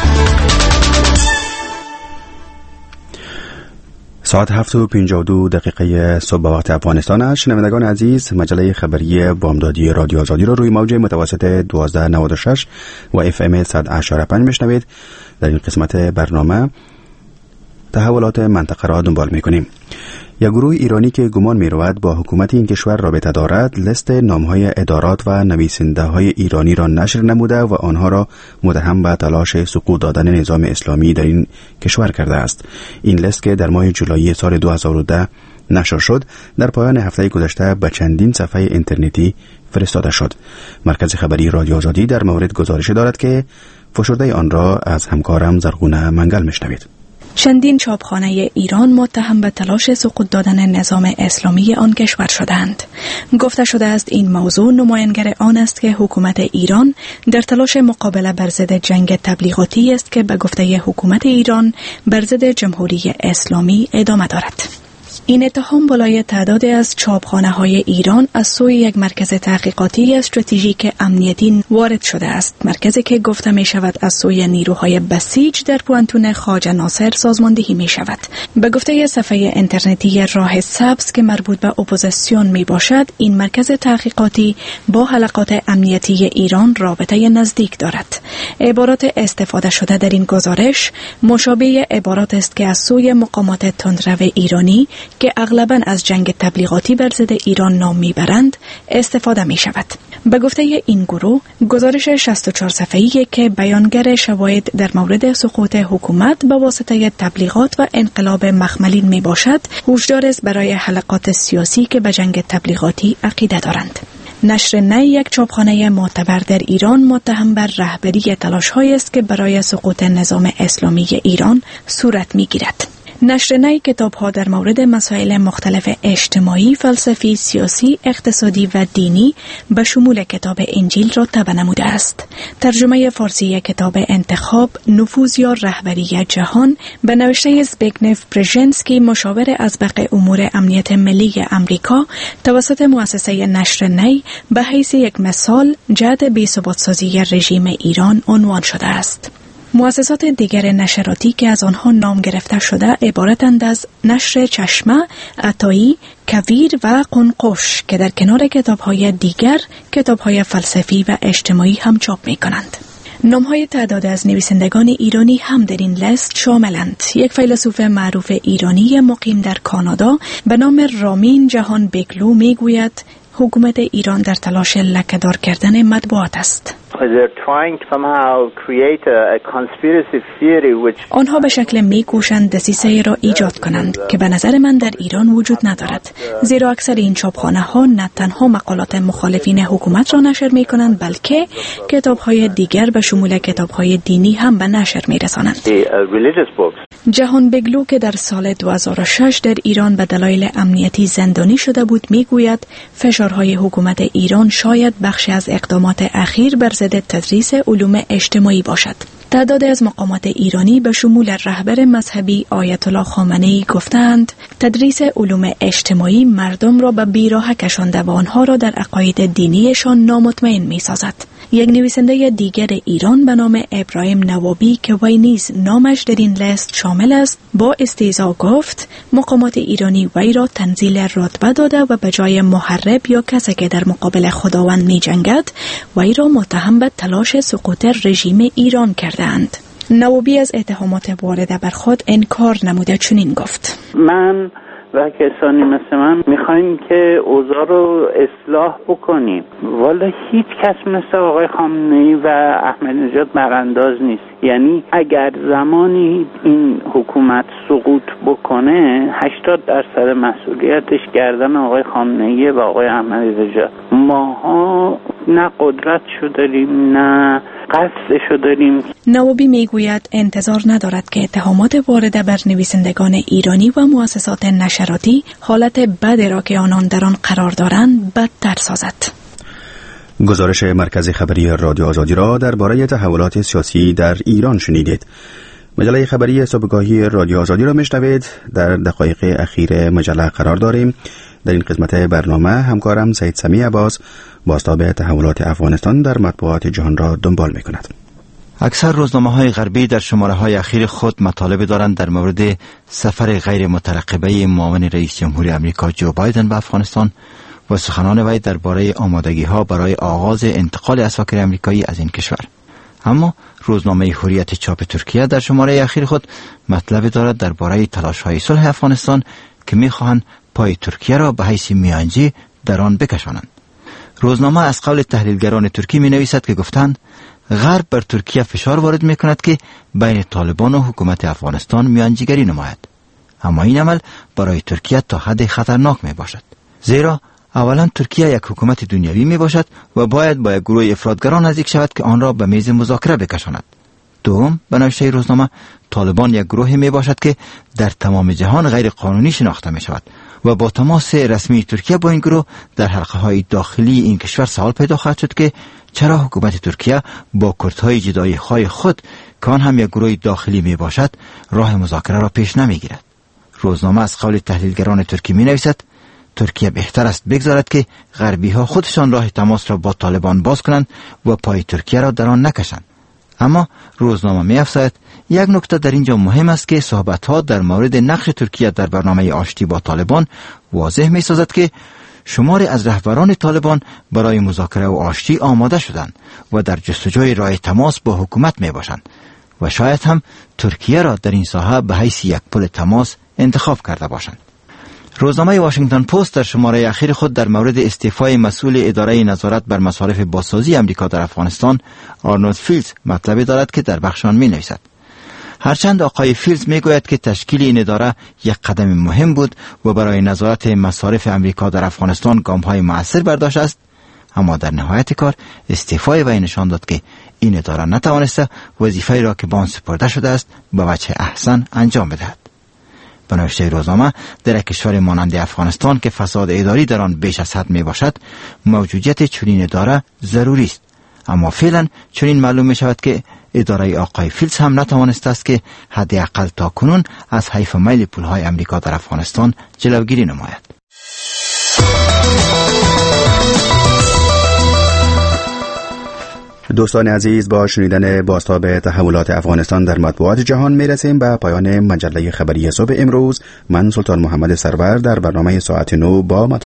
ساعت هفت و پنجاه و دو دقیقه صبح وقت افغانستان است. شنوندگان عزیز، مجله خبری بامدادی رادیو آزادی را روی موج متوسط دوازده نود و شش و اف ام صد و هشت و پنج میشنوید. در این قسمت برنامه تحولات منطقه را دنبال میکنیم. یک گروه ایرانی که گمان می‌رود با حکومت این کشور رابطه دارد، لیست نام‌های ادارات و نویسنده‌های ایرانی را نشر نموده و آنها را متهم به تلاش سقوط دادن نظام اسلامی در این کشور کرده است. این لیست که در ماه جولای سال دو هزار و ده نشر شد، در پایان هفته گذشته به چندین صفحه اینترنتی فرستاده شد. مرکز خبری رادیو آزادی در مورد گزارش دارد که فشرده آن را از همکارم زرغونه منگل میشنوید. چندین چاپخانه ایران متهم به تلاش سقوط دادن نظام اسلامی آن کشور شدند. گفته شده است این موضوع نمایانگر آن است که حکومت ایران در تلاش مقابله بر ضد جنگ تبلیغاتی است که به گفته حکومت ایران بر ضد جمهوری اسلامی ادامه دارد. این اتهام بالای تعدادی از چاپخانه‌های ایران از سوی یک مرکز تحقیقاتی استراتژیک امنیتی وارد شده است، مرکزی که گفته می شود از سوی نیروهای بسیج در پوانتون خواجه ناصر سازماندهی می شود. به گفته صفحه اینترنتی راه سبز که مربوط به اپوزیسیون می باشد، این مرکز تحقیقاتی با حلقات امنیتی ایران رابطه نزدیک دارد. عبارات استفاده شده در این گزارش مشابه عبارات است که از سوی مقامات تندرو ایرانی که اغلباً از جنگ تبلیغاتی بر ضد ایران نام میبرند استفاده می شود. به گفته این گروه، گزارش شصت و چهار صفحه‌ای که بیانگر شواهد در مورد سقوط حکومت به واسطه تبلیغات و انقلاب مخملین می باشد، هشدار است برای حلقات سیاسی که به جنگ تبلیغاتی عقیده دارند. نشر نی یک چاپخانه معتبر در ایران متهم بر رهبری تلاش‌هایی است که برای سقوط نظام اسلامی ایران صورت می‌گیرد. نشر نی کتاب‌ها در مورد مسائل مختلف اجتماعی، فلسفی، سیاسی، اقتصادی و دینی به شمول کتاب انجیل را تبع نموده است. ترجمه فارسی کتاب انتخاب، نفوذ یا رهبری جهان به نوشته زبیگنف برژنسکی، مشاور ازبق امور امنیت ملی امریکا، توسط مؤسسه نشر نی به حیث یک مثال جهت بی‌ثبات‌سازی رژیم ایران عنوان شده است. مؤسسات دیگر نشراتی که از آنها نام گرفته شده عبارتند از نشر چشمه، عطایی، کویر و قنقش که در کنار کتاب‌های دیگر کتاب‌های فلسفی و اجتماعی هم چاپ می‌کنند. نام‌های تعداد از نویسندگان ایرانی هم در این لیست شاملند. یک فیلسوف معروف ایرانی مقیم در کانادا به نام رامین جهان بیگلو می‌گوید حکومت ایران در تلاش لکه‌دار کردن مطبوعات است. آنها به شکل می‌کوشند دسیسه را ایجاد کنند که به نظر من در ایران وجود ندارد، زیرا اکثر این چاپخانه‌ها نه تنها مقالات مخالفین حکومت را نشر می‌کنند بلکه کتاب‌های دیگر به شمول کتاب‌های دینی هم به نشر می‌رسانند. جهان بیگلو که در سال دو هزار و شش در ایران به دلایل امنیتی زندانی شده بود می‌گوید فشارهای حکومت ایران شاید بخشی از اقدامات اخیر بر ضد تدریس علوم اجتماعی باشد. تعداد از مقامات ایرانی به شمول رهبر مذهبی آیت الله خامنه‌ای گفتند تدریس علوم اجتماعی مردم را به بیراه کشانده و آنها را در عقاید دینیشان نامطمئن می‌سازد. یک نویسنده دیگر ایران به نام ابراهیم نوابی که وی نیز نامش در این لیست شامل است با استهزا گفت مقامات ایرانی وی را تنزیل رتبه داده و به جای محارب یا کسی که در مقابل خداوند می جنگد وی را متهم به تلاش سقوط رژیم ایران کردند. نوابی از اتهامات وارده بر خود انکار نموده چنین گفت: من و کسانی مثل من میخوایم که اوضاع رو اصلاح بکنیم، والا هیچ کس مثل آقای خامنه‌ای و احمدی نژاد برانداز نیست. یعنی اگر زمانی این حکومت سقوط بکنه هشتاد درصد مسئولیتش گردن آقای خامنه‌ای و آقای احمدی نژاد. ماها نه قدرتشو داریم نه قصدشو داریم. نوابی میگوید انتظار ندارد که اتهامات وارده بر نویسندگان ایرانی و مؤسسات نشراتی حالت بدی را که آنان در آن قرار دارند بدتر سازد. گزارش مرکز خبری رادیو آزادی را درباره تحولات سیاسی در ایران شنیدید. مجله خبری صبحگاهی رادیو آزادی را میشنوید. در دقایق اخیر مجله قرار داریم. در این قسمت برنامه همکارم سید سمی عباس بازتاب تحولات افغانستان در مطبوعات جهان را دنبال می‌کند. اکثر روزنامه‌های غربی در شماره‌های اخیر خود مطالب دارند در مورد سفر غیر مترقبه معاون رئیس جمهور آمریکا جو بایدن به افغانستان و سخنان وی درباره آمادگی‌ها برای آغاز انتقال اساکر آمریکایی از این کشور. اما روزنامه حریت چاپ ترکیه در شماره اخیر خود مطلب دارد درباره تلاش‌های صلح افغانستان که می‌خواهند پای ترکیه را به حیث میانجی در آن بکشانند. روزنامه از قول تحلیلگران ترکی می‌نویسد که گفتند غرب بر ترکیه فشار وارد می‌کند که بین طالبان و حکومت افغانستان میانجیگری نماید. اما این عمل برای ترکیه تا حد خطرناک میباشد، زیرا اولا ترکیه یک حکومت دنیوی میباشد و باید با یک گروه افراطگران نزدیک شود که آن را به میز مذاکره بکشاند. دوم، به نوشته روزنامه طالبان یک گروهی میباشد که در تمام جهان غیر قانونی شناخته میشود و با تماس رسمی ترکیه با این گروه در حلقه های داخلی این کشور سوال پیدا خواهد شد که چرا حکومت ترکیه با کردهای جدایی خواهی خود که آن هم یک گروه داخلی می باشد راه مذاکره را پیش نمی گیرد. روزنامه از قول تحلیلگران ترکی می نویسد ترکیه بهتر است بگذارد که غربی ها خودشان راه تماس را با طالبان باز کنند و پای ترکیه را در آن نکشند. اما روزنامه می افزاید یک نکته در اینجا مهم است که صحبت ها در مورد نقش ترکیه در برنامه آشتی با طالبان واضح می سازد که شماری از رهبران طالبان برای مذاکره و آشتی آماده شدند و در جستجوی راه تماس با حکومت می باشند و شاید هم ترکیه را در این ساحه به حیث یک پل تماس انتخاب کرده باشند. روزنامه واشنگتن پست در شماره اخیر خود در مورد استعفای مسئول اداره نظارت بر مصارف بازسازی امریکا در افغانستان آرنولد فیلدز مطلبی دارد که در بخش آن می نویسد هرچند آقای فیلدز می گوید که تشکیل این اداره یک قدم مهم بود و برای نظارت مصارف امریکا در افغانستان گام‌های مؤثر برداشته است، اما در نهایت کار استعفای وی نشان داد که این اداره نتوانسته وظیفه‌ای را که به آن سپرده شده است به وجه احسن انجام بدهد. به نوشته روزنامه در کشور مانند افغانستان که فساد اداری در آن بیش از حد می باشد موجودیت چنین اداره ضروری است، اما فعلا چنین معلوم می شود که اداره آقای فیلدز هم نتوانسته است که حداقل تا کنون از حیف میل پولهای امریکا در افغانستان جلوگیری نماید. دوستان عزیز، با شنیدن بازتاب تحولات افغانستان در مطبوعات جهان میرسیم به پایان مجله خبری صبح امروز. من سلطان محمد سرور در برنامه ساعت نو با